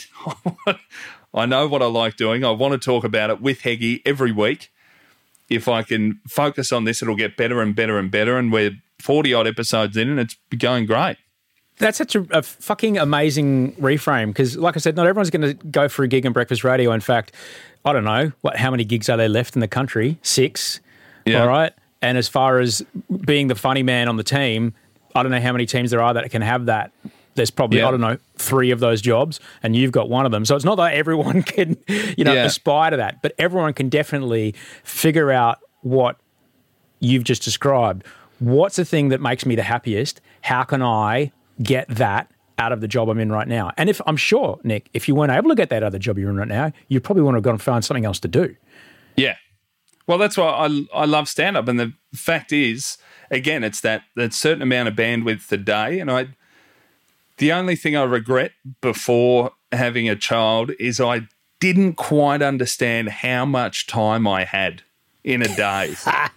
I know what I like doing. I want to talk about it with Heggie every week. If I can focus on this, it'll get better and better and better. And we're 40-odd episodes in and it's going great. That's such a fucking amazing reframe because, like I said, not everyone's going to go for a gig in breakfast radio. In fact, I don't know, how many gigs are there left in the country? 6, yeah. All right? And as far as being the funny man on the team, I don't know how many teams there are that can have that. There's probably, I don't know, 3 of those jobs and you've got one of them. So it's not that everyone can, aspire to that, but everyone can definitely figure out what you've just described. What's the thing that makes me the happiest? How can I get that out of the job I'm in right now? And I'm sure, Nick, if you weren't able to get that out of the job you're in right now, you probably want to go and find something else to do. Yeah. Well, that's why I love stand-up. And the fact is, again, it's that certain amount of bandwidth a day. And the only thing I regret before having a child is I didn't quite understand how much time I had in a day.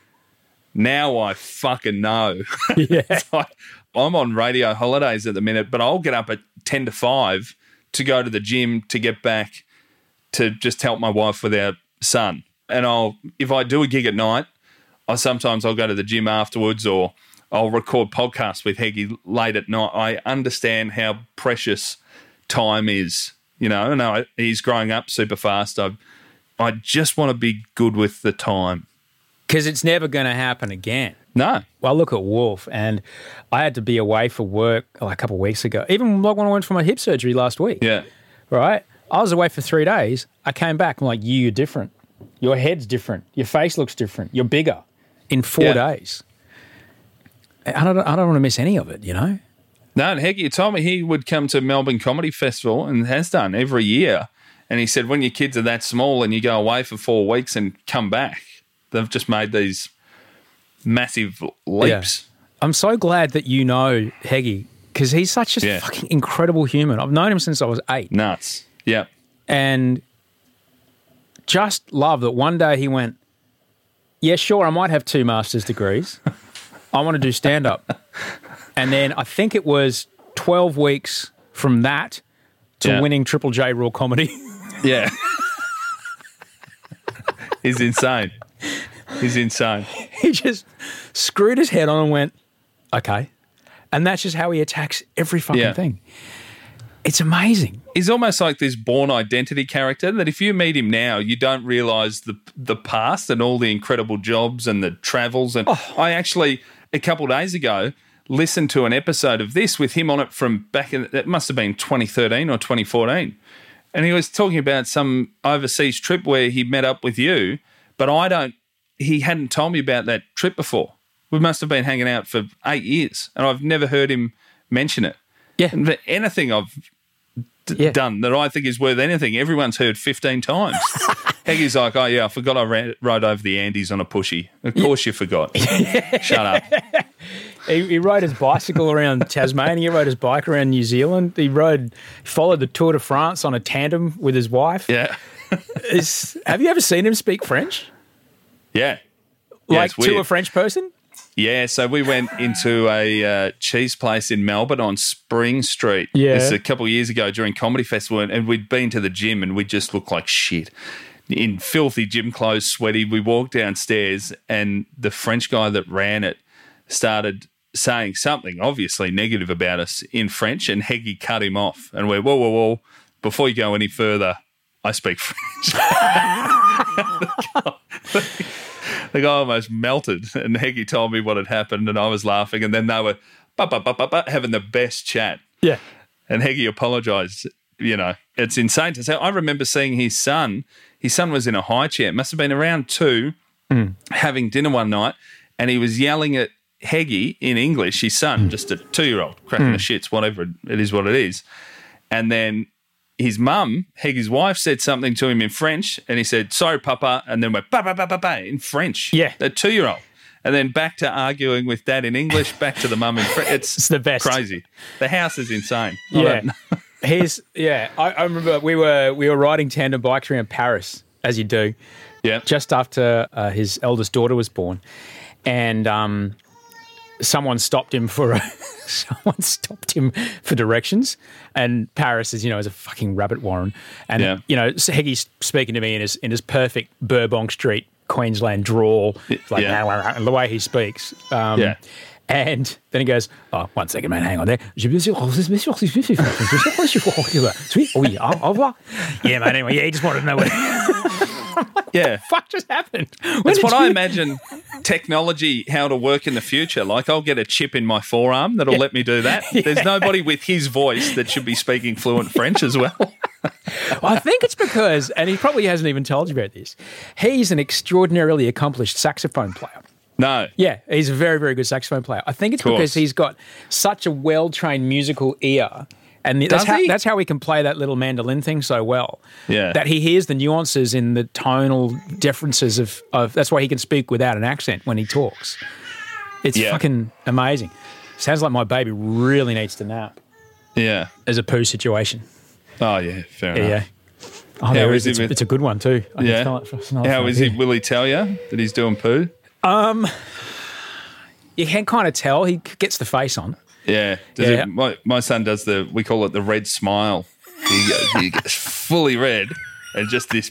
Now I fucking know. Yeah. I'm on radio holidays at the minute, but I'll get up at 10 to 5 to go to the gym to get back to just help my wife with our son. And if I do a gig at night, sometimes I'll go to the gym afterwards or I'll record podcasts with Heggie late at night. I understand how precious time is, and he's growing up super fast. I just want to be good with the time. Because it's never going to happen again. No. Well, look at Wolf, and I had to be away for work a couple of weeks ago, even like when I went for my hip surgery last week. Yeah. Right? I was away for 3 days. I came back, I'm like, you're different. Your head's different. Your face looks different. You're bigger in 4 days. I don't want to miss any of it, No, and Heggie told me he would come to Melbourne Comedy Festival and has done every year. And he said when your kids are that small and you go away for 4 weeks and come back, they've just made these massive leaps. Yeah. I'm so glad that you know Heggie because he's such a fucking incredible human. I've known him since I was 8. Nuts. Yeah. And just love that one day he went, yeah, sure, I might have 2 master's degrees. I want to do stand-up. And then I think it was 12 weeks from that to winning Triple J Raw Comedy. Yeah. He's insane. He's insane. He just screwed his head on and went, okay. And that's just how he attacks every fucking thing. It's amazing. He's almost like this born identity character that if you meet him now, you don't realise the past and all the incredible jobs and the travels. And I actually, a couple of days ago, listened to an episode of this with him on it from back in, it must have been 2013 or 2014. And he was talking about some overseas trip where he met up with you, but he hadn't told me about that trip before. We must have been hanging out for 8 years and I've never heard him mention it. Yeah. And for anything I've done that I think is worth anything, everyone's heard 15 times. Heggie's like, oh, yeah, I forgot I rode over the Andes on a pushy. Of course you forgot. Shut up. He rode his bicycle around Tasmania, rode his bike around New Zealand. He followed the Tour de France on a tandem with his wife. Yeah. Have you ever seen him speak French? Yeah. Like to a French person? Yeah, so we went into a cheese place in Melbourne on Spring Street. Yeah. This is a couple of years ago during Comedy Festival, and we'd been to the gym and we just looked like shit. In filthy gym clothes, sweaty. We walked downstairs and the French guy that ran it started saying something obviously negative about us in French, and Heggie cut him off and went, whoa, before you go any further, I speak French. The guy almost melted, and Heggie told me what had happened, and I was laughing, and then they were having the best chat. Yeah. And Heggie apologised. You know, it's insane to say. I remember seeing his son. His son was in a high chair. It must have been around 2, having dinner one night, and he was yelling at Heggie in English, his son, just a 2-year-old, cracking the shits, whatever it is what it is. And then his mum, Heggie's wife, said something to him in French, and he said, "Sorry, Papa," and then went ba ba ba ba ba in French. Yeah. The 2-year-old. And then back to arguing with Dad in English, back to the mum in French. It's the best. Crazy. The house is insane. Yeah. I remember we were riding tandem bikes around Paris, as you do. Yeah. Just after his eldest daughter was born, and someone stopped him for directions. And Paris is a fucking rabbit warren. And so Heggie's speaking to me in his perfect Bourbon Street Queensland drawl, like and the way he speaks. And then he goes, "Oh, 1 second, man, hang on there. Oui, au revoir." Yeah, man, anyway, he just wanted to know what the fuck just happened. That's what I imagine technology, how to work in the future. Like, I'll get a chip in my forearm that'll let me do that. There's nobody with his voice that should be speaking fluent French as well. I think it's because, and he probably hasn't even told you about this, he's an extraordinarily accomplished saxophone player. No. Yeah, he's a very, very good saxophone player. I think it's because he's got such a well-trained musical ear, and that's how he can play that little mandolin thing so well. Yeah. That he hears the nuances in the tonal differences of that's why he can speak without an accent when he talks. It's fucking amazing. Sounds like my baby really needs to nap. Yeah. As a poo situation. Oh, yeah, fair enough. Yeah. Oh, no, it's a good one too. How is he? Will he tell you that he's doing poo? You can kind of tell. He gets the face on. Yeah. My son does we call it the red smile. He gets fully red and just this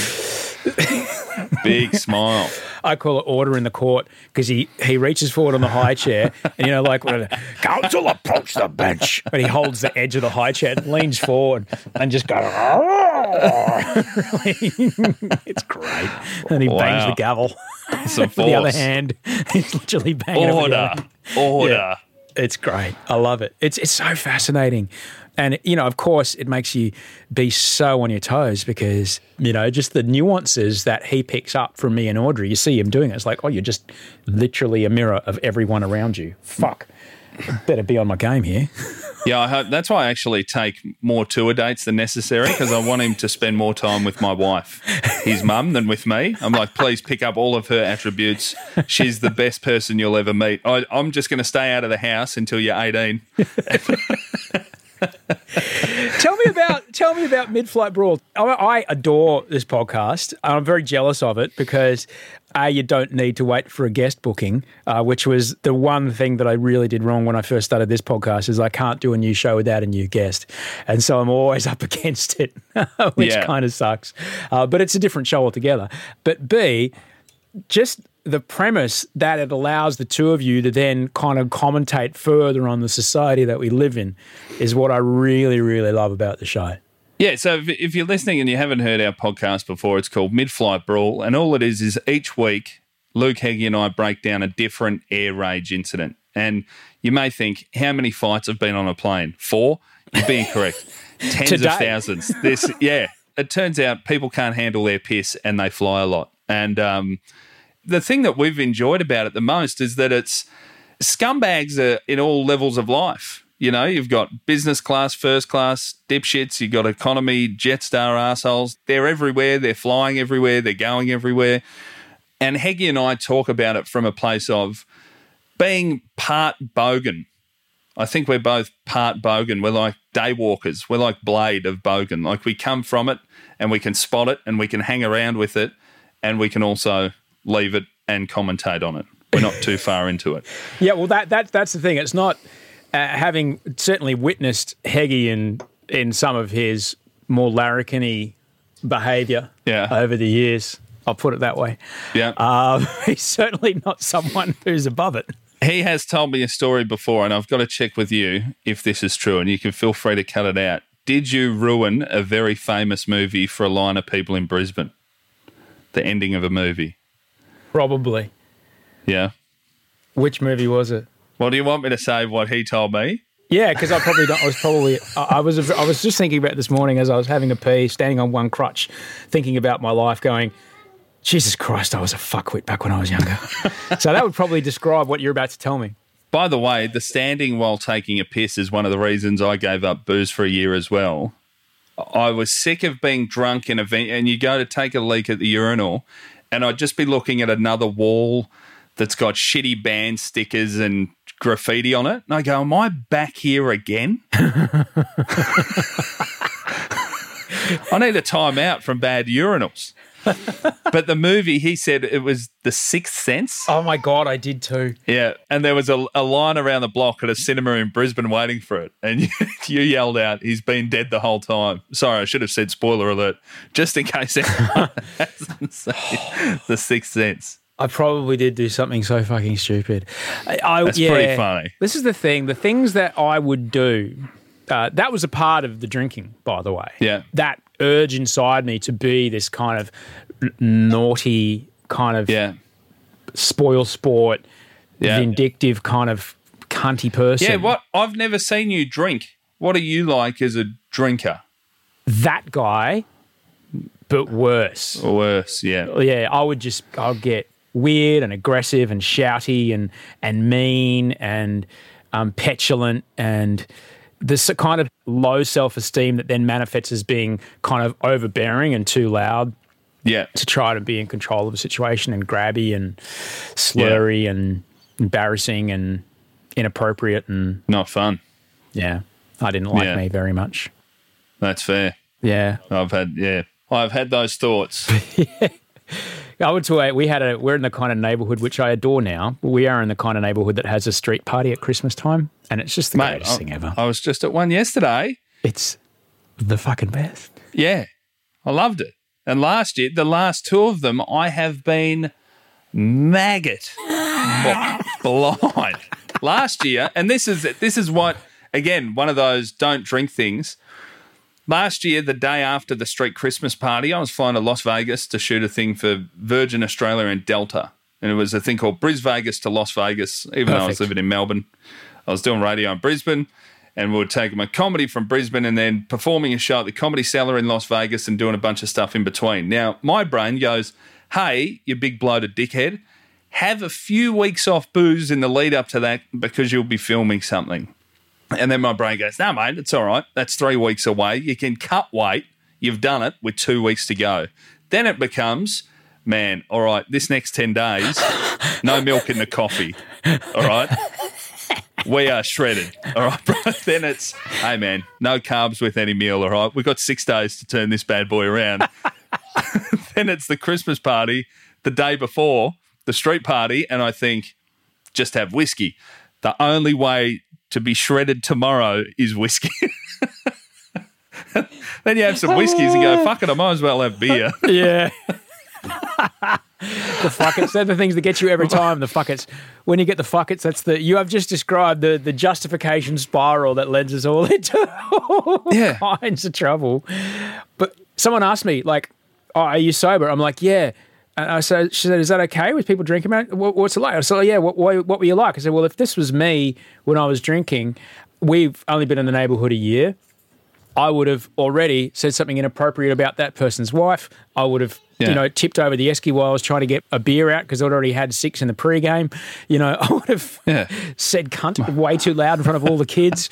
big smile. I call it order in the court because he reaches forward on the high chair and, like, counsel approach the bench. But he holds the edge of the high chair and leans forward and just goes, it's great. And he bangs the gavel. Some force. With the other hand, he's literally banging Order. Yeah, it's great. I love it. It's so fascinating. And, of course, it makes you be so on your toes because, just the nuances that he picks up from me and Audrey, you see him doing it. It's like, oh, you're just literally a mirror of everyone around you. Fuck. Better be on my game here. Yeah, I hope that's why I actually take more tour dates than necessary because I want him to spend more time with my wife, his mum, than with me. I'm like, please pick up all of her attributes. She's the best person you'll ever meet. I'm just going to stay out of the house until you're 18. Tell me about Mid-Flight Brawl. I adore this podcast. I'm very jealous of it because you don't need to wait for a guest booking, which was the one thing that I really did wrong when I first started this podcast is I can't do a new show without a new guest. And so I'm always up against it, which kind of sucks. But it's a different show altogether. But B, just the premise that it allows the two of you to then kind of commentate further on the society that we live in is what I really, really love about the show. Yeah, so if you're listening and you haven't heard our podcast before, it's called Mid-Flight Brawl, and all it is each week Luke, Heggie and I break down a different air rage incident. And you may think, how many fights have been on a plane? 4? You'd be incorrect. Tens of thousands. It turns out people can't handle their piss and they fly a lot. And the thing that we've enjoyed about it the most is that it's scumbags are in all levels of life. You've got business class, first class, dipshits. You've got economy, Jetstar assholes. They're everywhere. They're flying everywhere. They're going everywhere. And Heggie and I talk about it from a place of being part bogan. I think we're both part bogan. We're like daywalkers. We're like Blade of bogan. Like we come from it and we can spot it and we can hang around with it and we can also leave it and commentate on it. We're not too far into it. Yeah, well, that's the thing. It's not... having certainly witnessed Heggie in some of his more larrikin-y behaviour over the years, I'll put it that way. Yeah. He's certainly not someone who's above it. He has told me a story before, and I've got to check with you if this is true, and you can feel free to cut it out. did you ruin a very famous movie for a line of people in Brisbane? The ending of a movie. Probably. Yeah. Which movie was it? Well, do you want me to say what he told me? Yeah, because I was just thinking about this morning as I was having a pee, standing on one crutch, thinking about my life, going, Jesus Christ, I was a fuckwit back when I was younger. So that would probably describe what you're about to tell me. By the way, the standing while taking a piss is one of the reasons I gave up booze for a year as well. I was sick of being drunk in a venue, and you go to take a leak at the urinal, and I'd just be looking at another wall that's got shitty band stickers and graffiti on it. And I go, am I back here again? I need a time out from bad urinals. But the movie, he said it was The Sixth Sense. Oh, my God, I did too. Yeah, and there was a line around the block at a cinema in Brisbane waiting for it, and you yelled out, he's been dead the whole time. Sorry, I should have said spoiler alert, just in case anyone hasn't seen The Sixth Sense. I probably did do something so fucking stupid. That's pretty funny. This is the thing. The things that I would do, that was a part of the drinking, by the way. Yeah. That urge inside me to be this kind of naughty, kind of spoil sport, vindictive kind of cunty person. Yeah, what? I've never seen you drink. What are you like as a drinker? That guy, but worse. Worse, yeah. Yeah, I'll get weird and aggressive and shouty and mean and petulant, and this kind of low self-esteem that then manifests as being kind of overbearing and too loud. Yeah. To try to be in control of a situation, and grabby and slurry and embarrassing and inappropriate and not fun. Yeah. I didn't like me very much. That's fair. Yeah. I've had those thoughts. I would say we're in the kind of neighbourhood which I adore now. We are in the kind of neighbourhood that has a street party at Christmas time, and it's just the greatest thing ever. I was just at one yesterday. It's the fucking best. Yeah. I loved it. And last year, the last two of them, I have been maggot blind. Last year, and this is what, again, one of those don't drink things. Last year, the day after the street Christmas party, I was flying to Las Vegas to shoot a thing for Virgin Australia and Delta. And it was a thing called Bris Vegas to Las Vegas, even though I was living in Melbourne. I was doing radio in Brisbane, and we were taking my comedy from Brisbane and then performing a show at the Comedy Cellar in Las Vegas and doing a bunch of stuff in between. Now, my brain goes, hey, you big bloated dickhead, have a few weeks off booze in the lead up to that because you'll be filming something. And then my brain goes, no, mate, it's all right. That's 3 weeks away. You can cut weight. You've done it with 2 weeks to go. Then it becomes, man, all right, this next 10 days, no milk in the coffee, all right? We are shredded, all right, bro? Then it's, hey, man, no carbs with any meal, all right? We've got 6 days to turn this bad boy around. Then it's the Christmas party the day before, the street party, and I think, just have whiskey. The only way to be shredded tomorrow is whiskey. Then you have some whiskeys and go, fuck it, I might as well have beer. Yeah. The fuckets, they're the things that get you every time. The fuckets. When you get the fuckets, you have just described the justification spiral that leads us all into all kinds of trouble. But someone asked me, like, oh, are you sober? I'm like, yeah. And she said, is that okay with people drinking? What's it like? I said, yeah, what were you like? I said, well, if this was me when I was drinking, we've only been in the neighbourhood a year, I would have already said something inappropriate about that person's wife. I would have, tipped over the esky while I was trying to get a beer out because I'd already had 6 in the pregame. I would have said cunt way too loud in front of all the kids.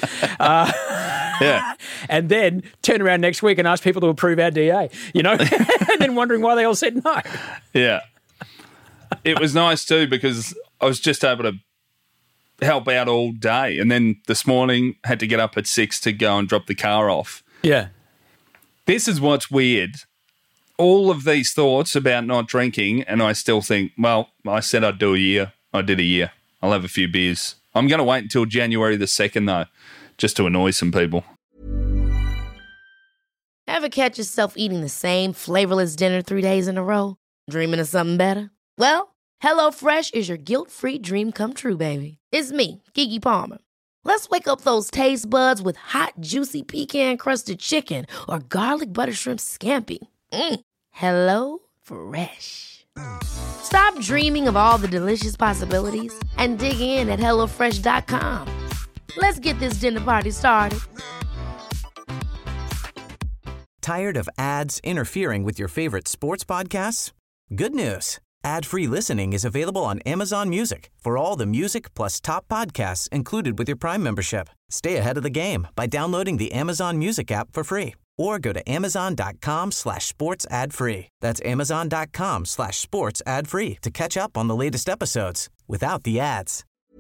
And then turn around next week and ask people to approve our DA, and then wondering why they all said no. Yeah. It was nice too because I was just able to help out all day. And then this morning had to get up at 6 to go and drop the car off. Yeah. This is what's weird. All of these thoughts about not drinking, and I still think, well, I said I'd do a year. I did a year. I'll have a few beers. I'm going to wait until January the 2nd, though, just to annoy some people. Ever catch yourself eating the same flavorless dinner 3 days in a row? Dreaming of something better? Well, HelloFresh is your guilt-free dream come true, baby. It's me, Keke Palmer. Let's wake up those taste buds with hot, juicy pecan-crusted chicken or garlic butter shrimp scampi. Hello Fresh. Stop dreaming of all the delicious possibilities and dig in at HelloFresh.com. Let's get this dinner party started. Tired of ads interfering with your favorite sports podcasts? Good news. Ad-free listening is available on Amazon Music for all the music plus top podcasts included with your Prime membership. Stay ahead of the game by downloading the Amazon Music app for free or go to amazon.com/sports ad free. That's amazon.com/sports ad free to catch up on the latest episodes without the ads.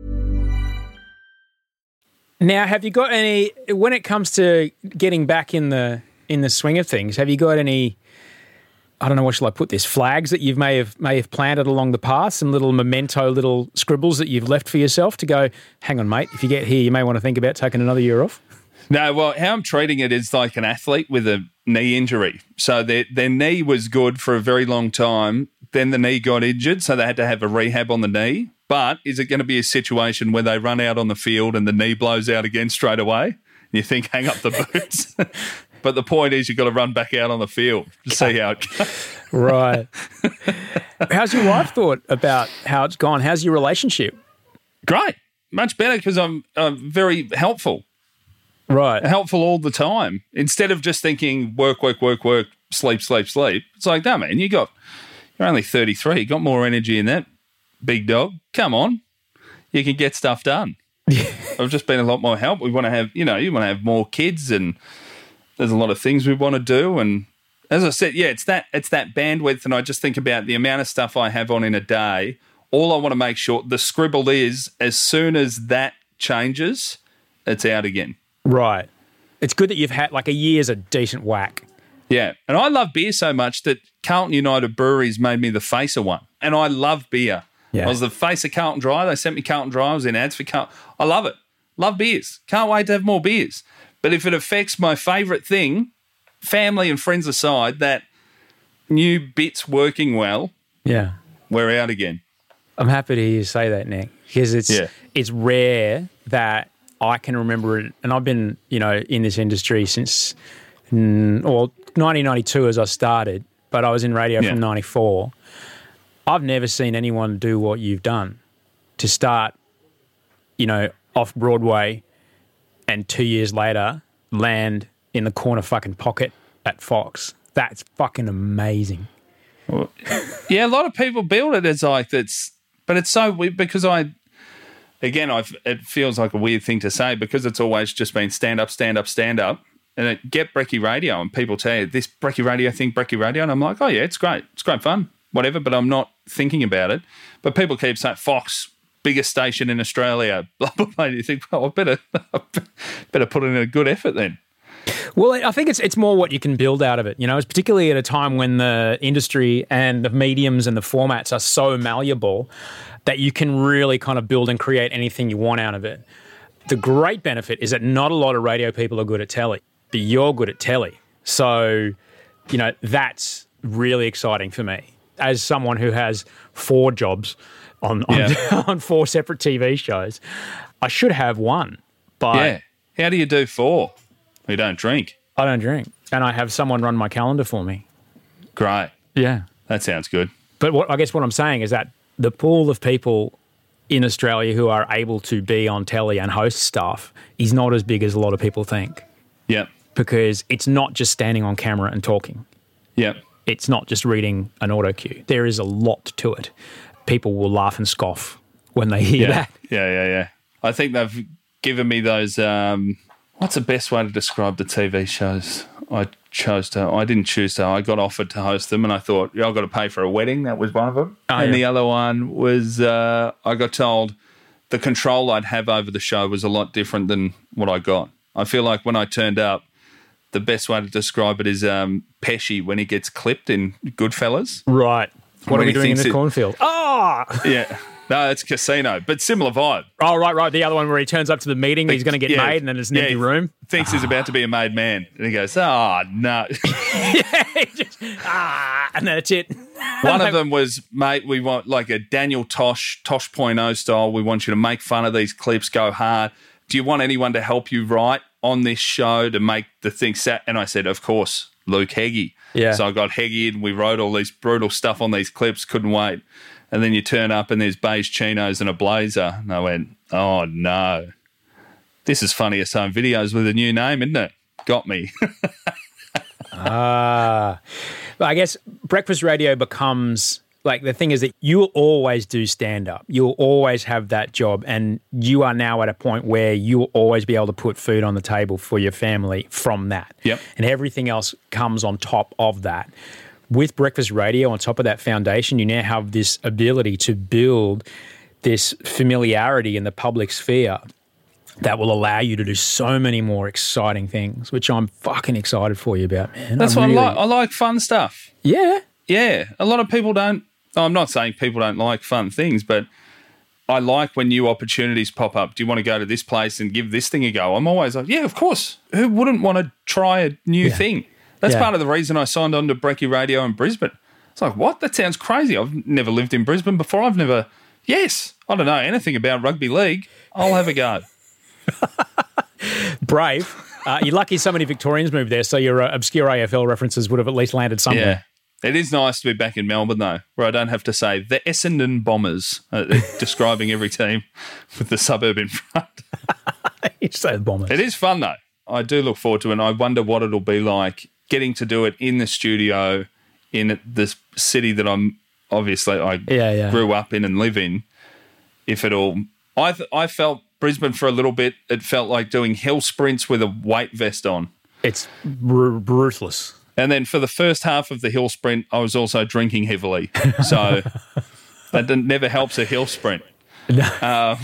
Now, have you got any, when it comes to getting back in the swing of things, have you got any, I don't know, what shall I put this, flags that you may have planted along the path, some little memento, little scribbles that you've left for yourself to go, hang on, mate, if you get here, you may want to think about taking another year off? No, well, how I'm treating it is like an athlete with a knee injury. So their knee was good for a very long time. Then the knee got injured, so they had to have a rehab on the knee. But is it going to be a situation where they run out on the field and the knee blows out again straight away? And you think, hang up the boots. But the point is you've got to run back out on the field to see how it goes. Right. How's your wife thought about how it's gone? How's your relationship? Great. Much better because I'm very helpful. Right. Helpful all the time. Instead of just thinking work, sleep. It's like, no, man, you're only 33. You got more energy in that, big dog. Come on. You can get stuff done. I've just been a lot more help. We want to have, you want to have more kids and there's a lot of things we want to do. And as I said, yeah, it's that bandwidth. And I just think about the amount of stuff I have on in a day. All I want to make sure, the scribble is, as soon as that changes, it's out again. Right. It's good that you've had like a year's a decent whack. Yeah. And I love beer so much that Carlton United Breweries made me the face of one. And I love beer. Yeah. I was the face of Carlton Dry. They sent me Carlton Dry. I was in ads for Carlton. I love it. Love beers. Can't wait to have more beers. But if it affects my favourite thing, family and friends aside, that new bit's working well, yeah, we're out again. I'm happy to hear you say that, Nick, because it's rare that I can remember it, and I've been, in this industry since 1992 as I started, but I was in radio from 94. I've never seen anyone do what you've done to start, off Broadway and 2 years later land in the corner fucking pocket at Fox. That's fucking amazing. Well, yeah, a lot of people build it as like that's, but it's so weird because it feels like a weird thing to say because it's always just been stand up. And get Brekkie Radio and people tell you this Brekkie Radio. And I'm like, oh yeah, it's great. It's great fun, whatever, but I'm not thinking about it. But people keep saying Fox, biggest station in Australia, blah, blah, blah. You think, well, I better put in a good effort then. Well, I think it's more what you can build out of it. It's particularly at a time when the industry and the mediums and the formats are so malleable that you can really kind of build and create anything you want out of it. The great benefit is that not a lot of radio people are good at telly, but you're good at telly. So, that's really exciting for me. As someone who has 4 jobs on 4 separate TV shows, I should have one. But yeah. How do you do 4? You don't drink. I don't drink. And I have someone run my calendar for me. Great. Yeah. That sounds good. But I guess what I'm saying is that the pool of people in Australia who are able to be on telly and host stuff is not as big as a lot of people think. Yep. Because it's not just standing on camera and talking. Yep. It's not just reading an auto cue. There is a lot to it. People will laugh and scoff when they hear that. Yeah. I think they've given me those, what's the best way to describe the TV shows I didn't choose to. I got offered to host them and I thought, I've got to pay for a wedding. That was one of them. The other one was I got told the control I'd have over the show was a lot different than what I got. I feel like when I turned up, the best way to describe it is Pesci when he gets clipped in Goodfellas. Right. What are we doing in the cornfield? Oh! Yeah. No, it's Casino, but similar vibe. Oh, right. The other one where he turns up to the meeting, he's going to get made, and then there's an empty room. Thinks he's about to be a made man. And he goes, no. And that's it. One of them was, mate, we want like a Daniel Tosh 0.0 style. We want you to make fun of these clips, go hard. do you want anyone to help you write on this show to make the thing set? And I said, of course, Luke Heggie. Yeah. So I got Heggie and we wrote all these brutal stuff on these clips, couldn't wait. And then you turn up and there's beige chinos and a blazer. And I went, oh, no. This is Funniest Home Videos with a new name, isn't it? Got me. But I guess breakfast radio becomes, like, the thing is that you'll always do stand-up. You'll always have that job, and you are now at a point where you'll always be able to put food on the table for your family from that. Yep. And everything else comes on top of that. With breakfast radio, on top of that foundation, you now have this ability to build this familiarity in the public sphere that will allow you to do so many more exciting things, which I'm fucking excited for you about, man. That's what I like. I like fun stuff. Yeah. Yeah. A lot of people don't. I'm not saying people don't like fun things, but I like when new opportunities pop up. Do you want to go to this place and give this thing a go? I'm always like, yeah, of course. Who wouldn't want to try a new thing? That's part of the reason I signed on to Brekkie Radio in Brisbane. It's like, what? That sounds crazy. I've never lived in Brisbane before. I don't know anything about rugby league. I'll have a go. Brave. You're lucky so many Victorians moved there, so your obscure AFL references would have at least landed somewhere. Yeah. It is nice to be back in Melbourne, though, where I don't have to say the Essendon Bombers, describing every team with the suburb in front. You say the Bombers. It is fun, though. I do look forward to it, and I wonder what it'll be like getting to do it in the studio in this city that I grew up in and live in. If it all... I felt Brisbane for a little bit, it felt like doing hill sprints with a weight vest on. It's ruthless. And then for the first half of the hill sprint, I was also drinking heavily. So that never helps a hill sprint. Are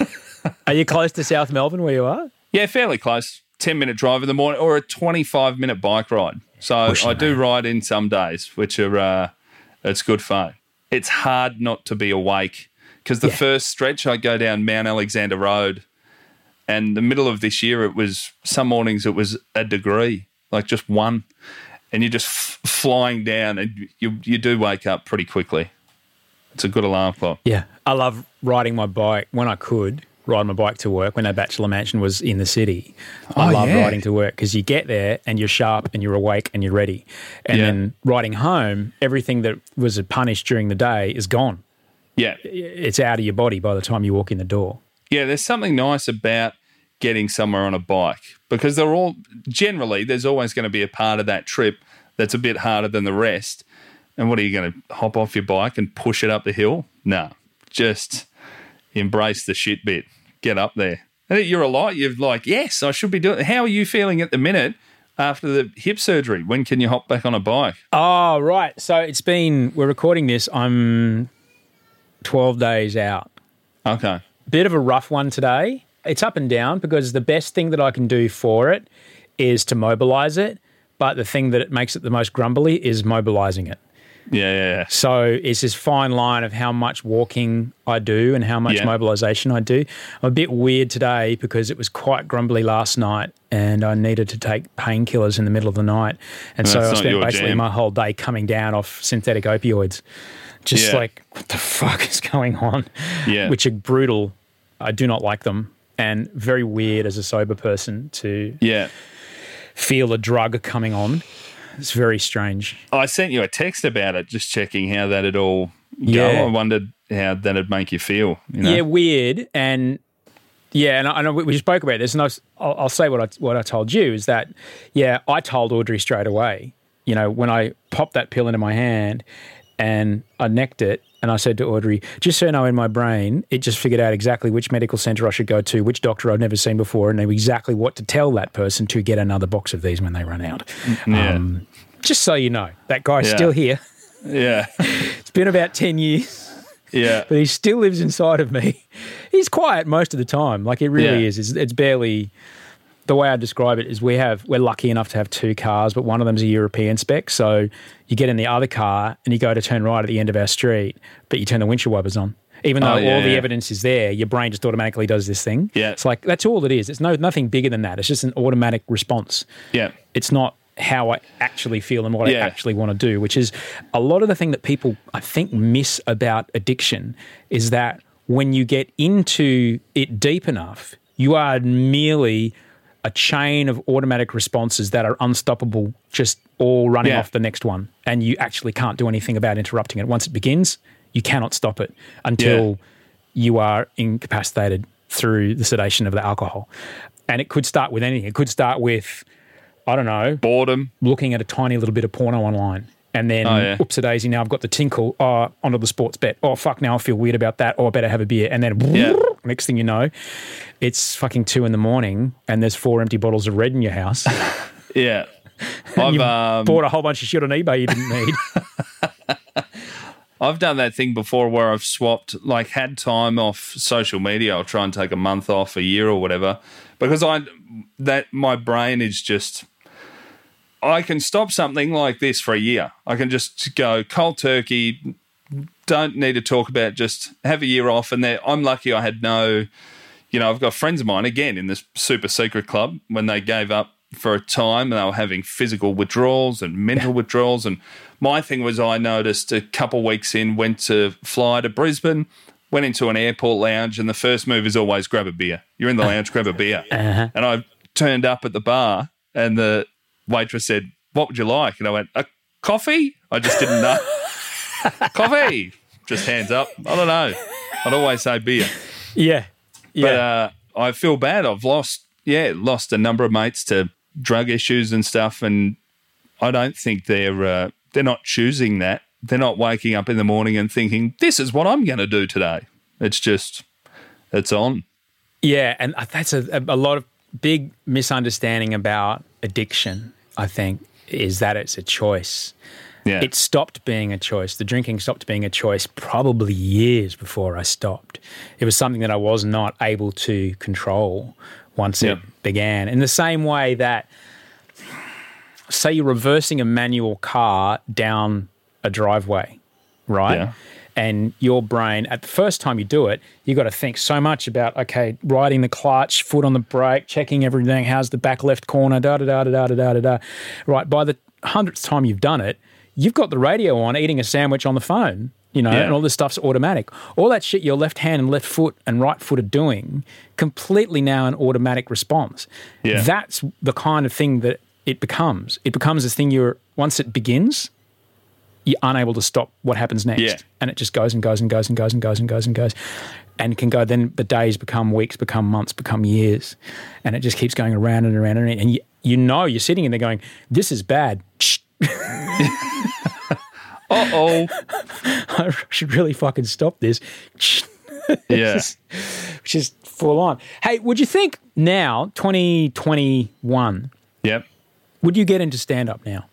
you close to South Melbourne where you are? Yeah, fairly close. 10-minute drive in the morning or a 25-minute bike ride. So I do ride in some days, which are it's good fun. It's hard not to be awake because the first stretch I go down Mount Alexander Road, and the middle of this year some mornings it was a degree, like just one, and you're just flying down, and you do wake up pretty quickly. It's a good alarm clock. Yeah, I love riding my bike when I could. Ride my bike to work when our bachelor mansion was in the city. I love riding to work because you get there and you're sharp and you're awake and you're ready. And then riding home, everything that was punished during the day is gone. Yeah. It's out of your body by the time you walk in the door. Yeah, there's something nice about getting somewhere on a bike because there's always going to be a part of that trip that's a bit harder than the rest. And what are you going to hop off your bike and push it up the hill? No, just embrace the shit bit. Get up there. You're like, yes, I should be doing it. How are you feeling at the minute after the hip surgery? When can you hop back on a bike? Oh, right. So we're recording this. I'm 12 days out. Okay. Bit of a rough one today. It's up and down because the best thing that I can do for it is to mobilize it. But the thing that makes it the most grumbly is mobilizing it. Yeah. So it's this fine line of how much walking I do and how much mobilization I do. I'm a bit weird today because it was quite grumbly last night and I needed to take painkillers in the middle of the night. And so I spent basically my whole day coming down off synthetic opioids. Just like, what the fuck is going on? Yeah. Which are brutal. I do not like them. And very weird as a sober person to feel a drug coming on. It's very strange. I sent you a text about it, just checking how that'd all go. I wondered how that'd make you feel. You know? Yeah, weird. And I know we spoke about this, and I'll say what I told you is that, I told Audrey straight away, when I popped that pill into my hand and I necked it, and I said to Audrey, just so you know, in my brain, it just figured out exactly which medical centre I should go to, which doctor I've never seen before, and knew exactly what to tell that person to get another box of these when they run out. Yeah. Just so you know, that guy's still here. Yeah. It's been about 10 years. Yeah. But he still lives inside of me. He's quiet most of the time. Like, it really is. It's barely... The way I describe it is we're lucky enough to have two cars, but one of them's a European spec. So you get in the other car and you go to turn right at the end of our street, but you turn the windshield wipers on. Even though all the evidence is there, your brain just automatically does this thing. Yeah. It's like, that's all it is. It's nothing bigger than that. It's just an automatic response. Yeah. It's not how I actually feel and what I actually want to do, which is a lot of the thing that people, I think, miss about addiction is that when you get into it deep enough, You are merely a chain of automatic responses that are unstoppable, just all running off the next one. And you actually can't do anything about interrupting it. Once it begins, you cannot stop it until you are incapacitated through the sedation of the alcohol. And it could start with anything. It could start with, I don't know, boredom, looking at a tiny little bit of porno online. And then, oops-a-daisy, now I've got the tinkle, onto the sports bet. Oh, fuck, now I feel weird about that. Oh, I better have a beer. And then, next thing you know, it's fucking 2 a.m. and there's 4 empty bottles of red in your house. Yeah. I've bought a whole bunch of shit on eBay you didn't need. I've done that thing before where I've swapped, like had time off social media. I'll try and take a month off, a year or whatever, because my brain is just... I can stop something like this for a year. I can just go cold turkey, don't need to talk about, just have a year off. And I'm lucky I had no, I've got friends of mine, again, in this super secret club, when they gave up for a time and they were having physical withdrawals and mental withdrawals. And my thing was, I noticed a couple weeks in, went to fly to Brisbane, went into an airport lounge, and the first move is always grab a beer. You're in the lounge, grab a beer. And I turned up at the bar and the waitress said, "What would you like?" And I went, "A coffee?" I just didn't know. Coffee. Just hands up. I don't know. I'd always say beer. Yeah. But I feel bad. I've lost a number of mates to drug issues and stuff, and I don't think they're not choosing that. They're not waking up in the morning and thinking, this is what I'm going to do today. It's just, it's on. Yeah, and that's a lot of big misunderstanding about addiction, I think, is that it's a choice. Yeah. It stopped being a choice. The drinking stopped being a choice probably years before I stopped. It was something that I was not able to control once it began. In the same way that, say you're reversing a manual car down a driveway, right? Yeah. And your brain, at the first time you do it, you got to think so much about, okay, riding the clutch, foot on the brake, checking everything, how's the back left corner, da-da-da-da-da-da-da-da. Right, by the 100th time you've done it, you've got the radio on, eating a sandwich on the phone, and all this stuff's automatic. All that shit your left hand and left foot and right foot are doing, completely now an automatic response. Yeah. That's the kind of thing that it becomes. It becomes this thing once it begins, you're unable to stop what happens next. Yeah. And it just goes and goes and goes and goes and goes and goes and goes. And can go, then the days become weeks, become months, become years. And it just keeps going around and around and around. And you're sitting in there going, this is bad. Uh-oh. I should really fucking stop this. Yeah. Which is full on. Hey, would you think now, 2021, would you get into stand-up now?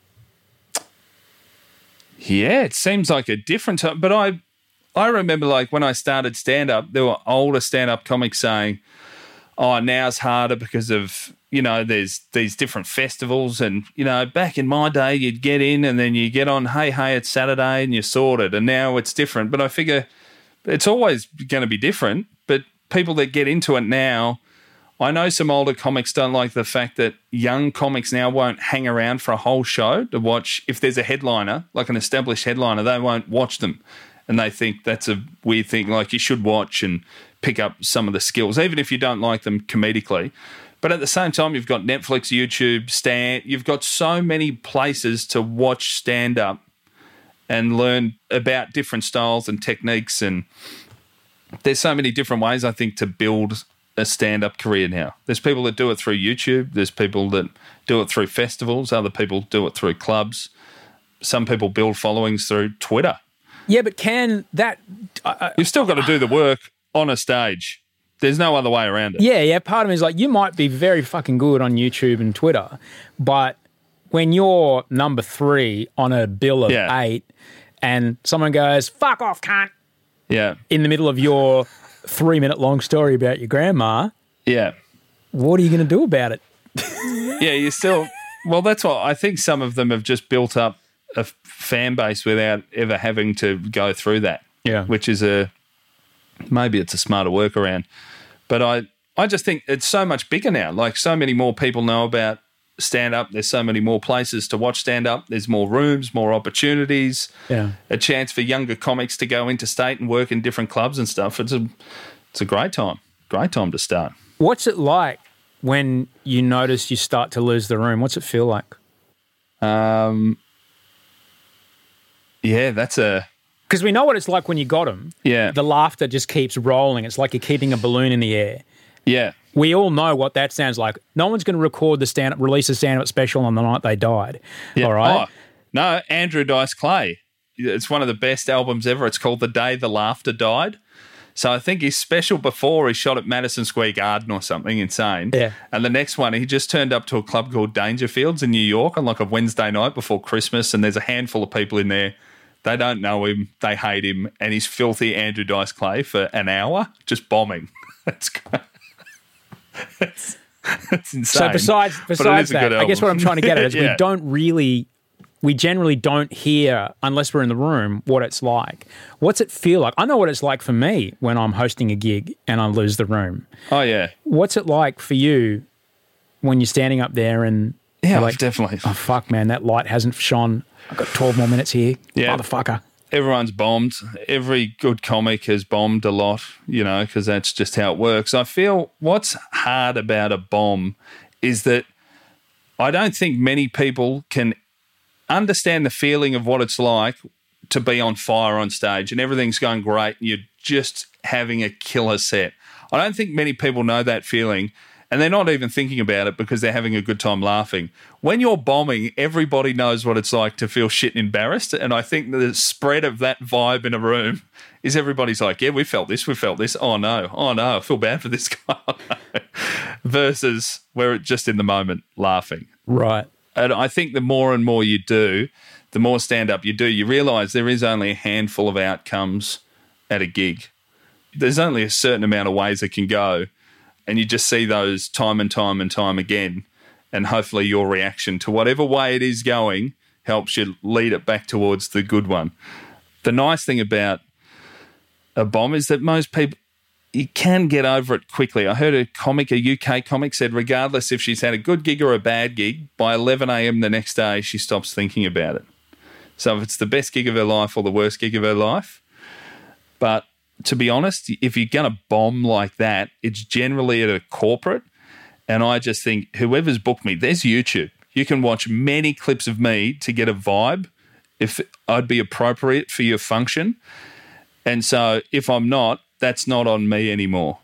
Yeah, it seems like a different time. But I remember, like, when I started stand-up, there were older stand-up comics saying, oh, now's harder because of, there's these different festivals. And, back in my day, you'd get in and then you get on, hey, it's Saturday, and you're sorted. And now it's different. But I figure it's always going to be different. But people that get into it now, I know some older comics don't like the fact that young comics now won't hang around for a whole show to watch. If there's a headliner, like an established headliner, they won't watch them. And they think that's a weird thing, like you should watch and pick up some of the skills, even if you don't like them comedically. But at the same time, you've got Netflix, YouTube, you've got so many places to watch stand-up and learn about different styles and techniques. And there's so many different ways, I think, to build a stand-up career now. There's people that do it through YouTube. There's people that do it through festivals. Other people do it through clubs. Some people build followings through Twitter. Yeah, but can that... You've still got to do the work on a stage. There's no other way around it. Yeah. Part of me is like, you might be very fucking good on YouTube and Twitter, but when you're number 3 on a bill of 8 and someone goes, fuck off, cunt, in the middle of your 3-minute long story about your grandma, what are you going to do about it? You still... Well, that's what I think. Some of them have just built up a fan base without ever having to go through that. Yeah. Which is maybe it's a smarter workaround. But I just think it's so much bigger now. Like, so many more people know about stand-up. There's so many more places to watch stand-up. There's more rooms, more opportunities, a chance for younger comics to go interstate and work in different clubs and stuff. It's a great time. Great time to start. What's it like when you notice you start to lose the room? What's it feel like? Yeah, that's a... Because we know what it's like when you got them. Yeah. The laughter just keeps rolling. It's like you're keeping a balloon in the air. Yeah. We all know what that sounds like. No one's going to release a stand-up special on the night they died. Yeah. All right? Oh, no, Andrew Dice Clay. It's one of the best albums ever. It's called The Day the Laughter Died. So I think his special before he shot at Madison Square Garden or something insane. Yeah. And the next one, he just turned up to a club called Dangerfields in New York on like a Wednesday night before Christmas, and there's a handful of people in there. They don't know him. They hate him. And he's filthy Andrew Dice Clay for an hour just bombing. It's insane. So besides that, I guess what I'm trying to get at is we generally don't hear, unless we're in the room, what it's like. What's it feel like? I know what it's like for me when I'm hosting a gig and I lose the room. Oh, yeah. What's it like for you when you're standing up there and yeah, like, definitely. Oh, fuck, man, that light hasn't shone. I've got 12 more minutes here. Yeah. Motherfucker. Everyone's bombed. Every good comic has bombed a lot, because that's just how it works. I feel what's hard about a bomb is that I don't think many people can understand the feeling of what it's like to be on fire on stage and everything's going great and you're just having a killer set. I don't think many people know that feeling, and they're not even thinking about it because they're having a good time laughing. When you're bombing, everybody knows what it's like to feel shit and embarrassed, and I think the spread of that vibe in a room is everybody's like, yeah, we felt this. Oh, no, I feel bad for this guy. Versus where it's just in the moment laughing. Right. And I think the more and more you do, the more stand-up you do, you realise there is only a handful of outcomes at a gig. There's only a certain amount of ways it can go, and you just see those time and time and time again, and hopefully your reaction to whatever way it is going helps you lead it back towards the good one. The nice thing about a bomb is that most people, you can get over it quickly. I heard a UK comic said regardless if she's had a good gig or a bad gig, by 11 a.m. the next day she stops thinking about it. So if it's the best gig of her life or the worst gig of her life. But to be honest, if you're going to bomb like that, it's generally at a corporate. And I just think whoever's booked me, there's YouTube. You can watch many clips of me to get a vibe if I'd be appropriate for your function. And so if I'm not, that's not on me anymore.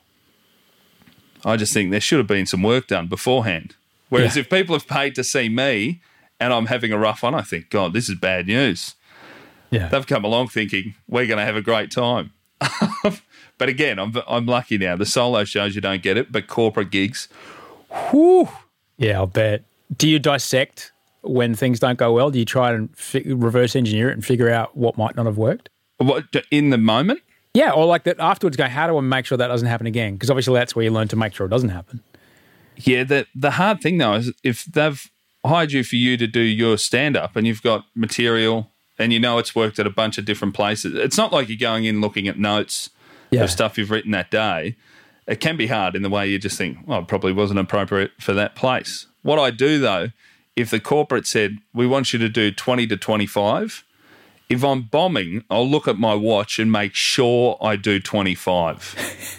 I just think there should have been some work done beforehand. Whereas if people have paid to see me and I'm having a rough one, I think, God, this is bad news. Yeah. They've come along thinking we're going to have a great time. But again, I'm lucky now. The solo shows, you don't get it, but corporate gigs, whew. Yeah, I'll bet. Do you dissect when things don't go well? Do you try and reverse engineer it and figure out what might not have worked? What, in the moment? Yeah, or like that afterwards go, how do I make sure that doesn't happen again? Because obviously that's where you learn to make sure it doesn't happen. Yeah, the hard thing though is if they've hired you for you to do your stand-up and you've got material and you know it's worked at a bunch of different places, it's not like you're going in looking at notes of stuff you've written that day. It can be hard in the way you just think, well, it probably wasn't appropriate for that place. What I do though, if the corporate said, we want you to do 20 to 25, if I'm bombing, I'll look at my watch and make sure I do 25.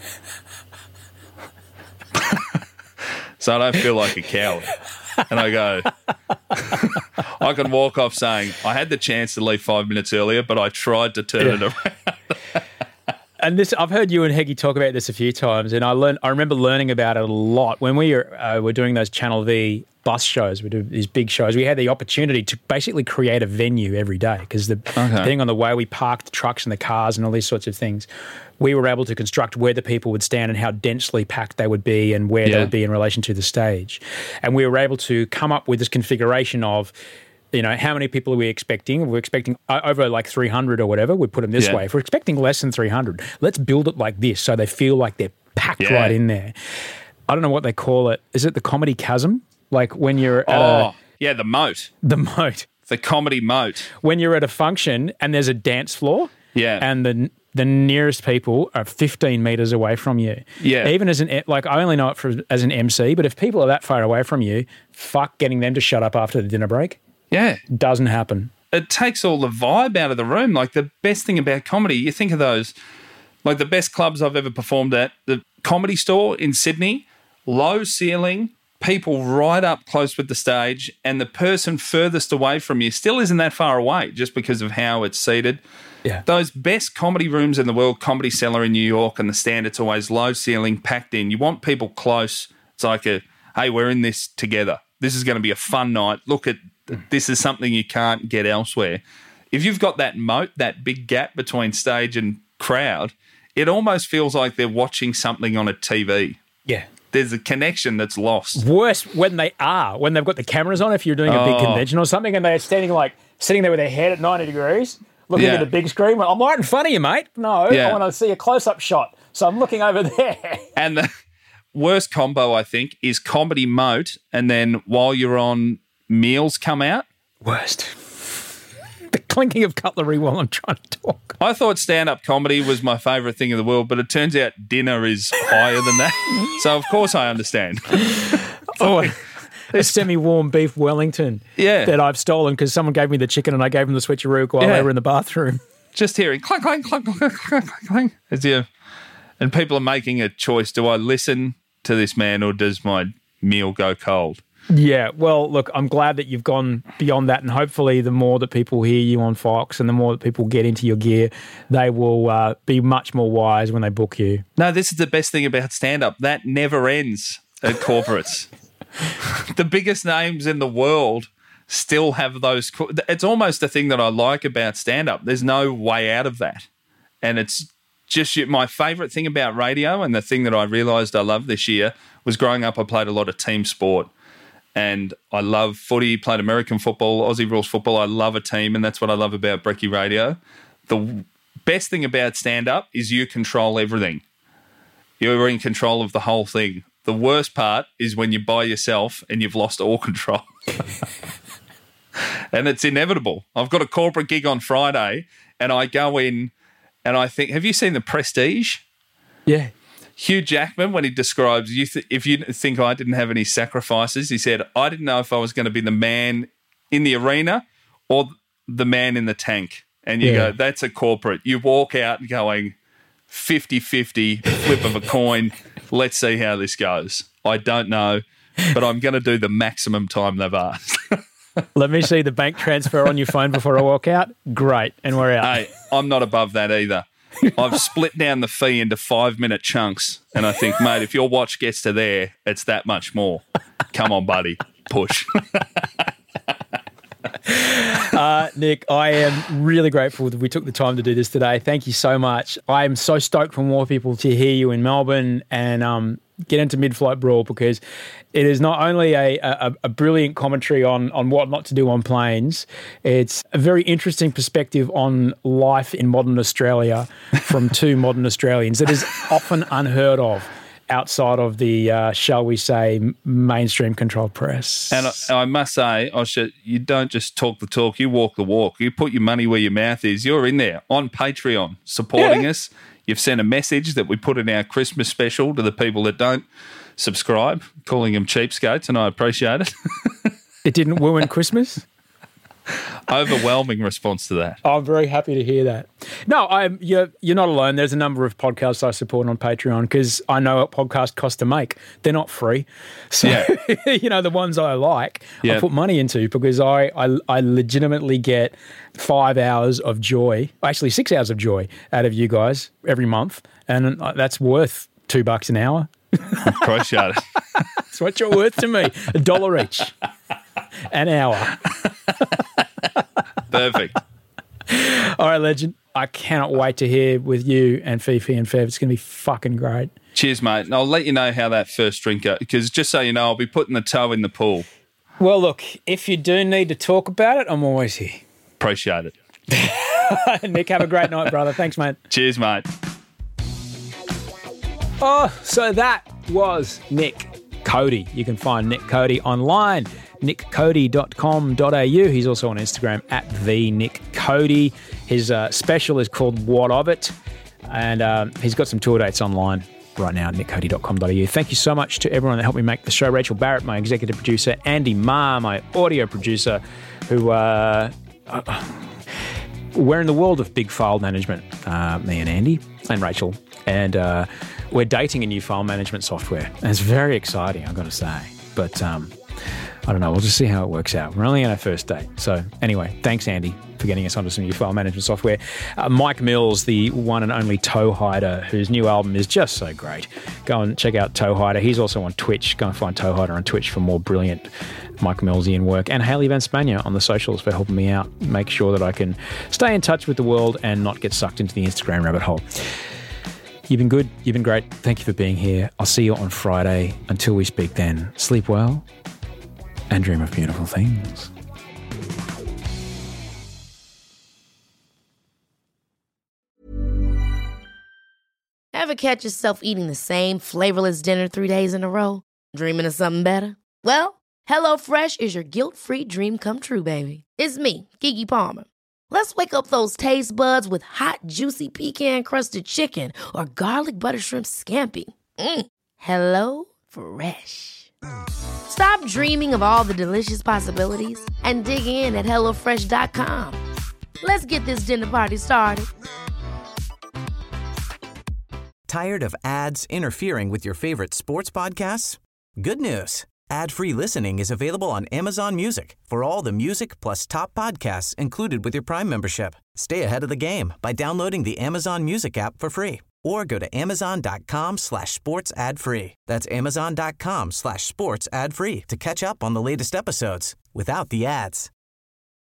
So I don't feel like a coward. And I go, I can walk off saying, I had the chance to leave 5 minutes earlier, but I tried to turn it around. And this, I've heard you and Heggie talk about this a few times, and I remember learning about it a lot. When we were doing those Channel V bus shows, we do these big shows, we had the opportunity to basically create a venue every day because depending on the way we parked the trucks and the cars and all these sorts of things, we were able to construct where the people would stand and how densely packed they would be and where they would be in relation to the stage. And we were able to come up with this configuration of, how many people are we expecting? We're expecting over like 300 or whatever. We put them this way. If we're expecting less than 300, let's build it like this so they feel like they're packed right in there. I don't know what they call it. Is it the comedy chasm? Like when you're at the moat. The moat. The comedy moat. When you're at a function and there's a dance floor and the nearest people are 15 metres away from you. Yeah. Even as I only know it as an MC, but if people are that far away from you, fuck getting them to shut up after the dinner break. Yeah. Doesn't happen. It takes all the vibe out of the room. Like the best thing about comedy, you think of those, like the best clubs I've ever performed at, the Comedy Store in Sydney, low ceiling, people right up close with the stage, and the person furthest away from you still isn't that far away just because of how it's seated. Yeah. Those best comedy rooms in the world, Comedy Cellar in New York, and the Stand, it's always low ceiling, packed in. You want people close. It's like hey, we're in this together. This is going to be a fun night. Look at this is something you can't get elsewhere. If you've got that moat, that big gap between stage and crowd, it almost feels like they're watching something on a TV. Yeah. There's a connection that's lost. Worse when they've got the cameras on, if you're doing a big convention or something, and they're sitting there with their head at 90 degrees, looking at the big screen. I'm right in front of you, mate. No, I want to see a close-up shot. So I'm looking over there. And the worst combo, I think, is comedy moat, and then while you're on, meals come out. Worst. The clinking of cutlery while I'm trying to talk. I thought stand-up comedy was my favourite thing in the world, but it turns out dinner is higher than that. So, of course, I understand. A semi-warm beef Wellington that I've stolen because someone gave me the chicken and I gave them the switcheroo while they were in the bathroom. Just hearing clunk, clunk, clunk, clunk, clunk, clunk, clunk. And people are making a choice. Do I listen to this man or does my meal go cold? Yeah, well, look, I'm glad that you've gone beyond that, and hopefully the more that people hear you on Fox and the more that people get into your gear, they will be much more wise when they book you. No, this is the best thing about stand-up. That never ends at corporates. The biggest names in the world still have those. It's almost the thing that I like about stand-up. There's no way out of that. And it's just my favourite thing about radio, and the thing that I realised I loved this year was growing up I played a lot of team sport. And I love footy, played American football, Aussie rules football. I love a team, and that's what I love about Brekkie Radio. The best thing about stand-up is you control everything. You're in control of the whole thing. The worst part is when you're by yourself and you've lost all control. And it's inevitable. I've got a corporate gig on Friday, and I go in and I think, have you seen The Prestige? Yeah. Hugh Jackman, when he describes, if you think I didn't have any sacrifices, he said, I didn't know if I was going to be the man in the arena or the man in the tank. And you go, that's a corporate. You walk out going 50-50, flip of a coin. Let's see how this goes. I don't know, but I'm going to do the maximum time they've asked. Let me see the bank transfer on your phone before I walk out. Great. And we're out. Hey, I'm not above that either. I've split down the fee into 5-minute chunks, and I think, mate, if your watch gets to there, it's that much more. Come on, buddy. Push. Nick, I am really grateful that we took the time to do this today. Thank you so much. I am so stoked for more people to hear you in Melbourne and get into Mid-Flight Brawl, because it is not only a brilliant commentary on what not to do on planes, it's a very interesting perspective on life in modern Australia from two modern Australians that is often unheard of outside of the, shall we say, mainstream controlled press. And I must say, Osher, you don't just talk the talk, you walk the walk. You put your money where your mouth is. You're in there on Patreon supporting us. You've sent a message that we put in our Christmas special to the people that don't subscribe, calling them cheapskates, and I appreciate it. It didn't ruin Christmas? Overwhelming response to that. I'm very happy to hear that. No, you're not alone. There's a number of podcasts I support on Patreon because I know what podcasts cost to make. They're not free. So, the ones I like, I put money into because I legitimately get 5 hours of joy, actually 6 hours of joy out of you guys every month. And that's worth $2 an hour. Appreciate it. That's what you're worth to me. $1 each an hour. Perfect. All right, legend. I cannot wait to hear with you and Fifi and Fev. It's going to be fucking great. Cheers, mate. And I'll let you know how that first drink goes, because just so you know, I'll be putting the toe in the pool. Well, look, if you do need to talk about it, I'm always here. Appreciate it. Nick, have a great night, brother. Thanks, mate. Cheers, mate. Oh, so that was Nick Cody. You can find Nick Cody online, nickcody.com.au. He's also on Instagram at @TheNickCody. His special is called What of It, and he's got some tour dates online right now at nickcody.com.au. Thank you so much to everyone that helped me make the show. Rachel Barrett, my executive producer, Andy Marr, my audio producer, who we're in the world of big file management, me and Andy and Rachel, and we're dating a new file management software. And it's very exciting, I've got to say. But I don't know. We'll just see how it works out. We're only on our first date. So anyway, thanks, Andy, for getting us onto some new file management software. Mike Mills, the one and only Toe Hider, whose new album is just so great. Go and check out Toe Hider. He's also on Twitch. Go and find Toe Hider on Twitch for more brilliant Mike Millsian work. And Hayley Van Spania on the socials for helping me out. Make sure that I can stay in touch with the world and not get sucked into the Instagram rabbit hole. You've been good. You've been great. Thank you for being here. I'll see you on Friday. Until we speak then, sleep well and dream of beautiful things. Ever catch yourself eating the same flavorless dinner 3 days in a row? Dreaming of something better? Well, HelloFresh is your guilt-free dream come true, baby. It's me, Keke Palmer. Let's wake up those taste buds with hot, juicy pecan-crusted chicken or garlic butter shrimp scampi. Hello Fresh. Stop dreaming of all the delicious possibilities and dig in at HelloFresh.com. Let's get this dinner party started. Tired of ads interfering with your favorite sports podcasts? Good news. Ad-free listening is available on Amazon Music for all the music plus top podcasts included with your Prime membership. Stay ahead of the game by downloading the Amazon Music app for free or go to amazon.com/sports ad free. That's amazon.com/sports ad free to catch up on the latest episodes without the ads.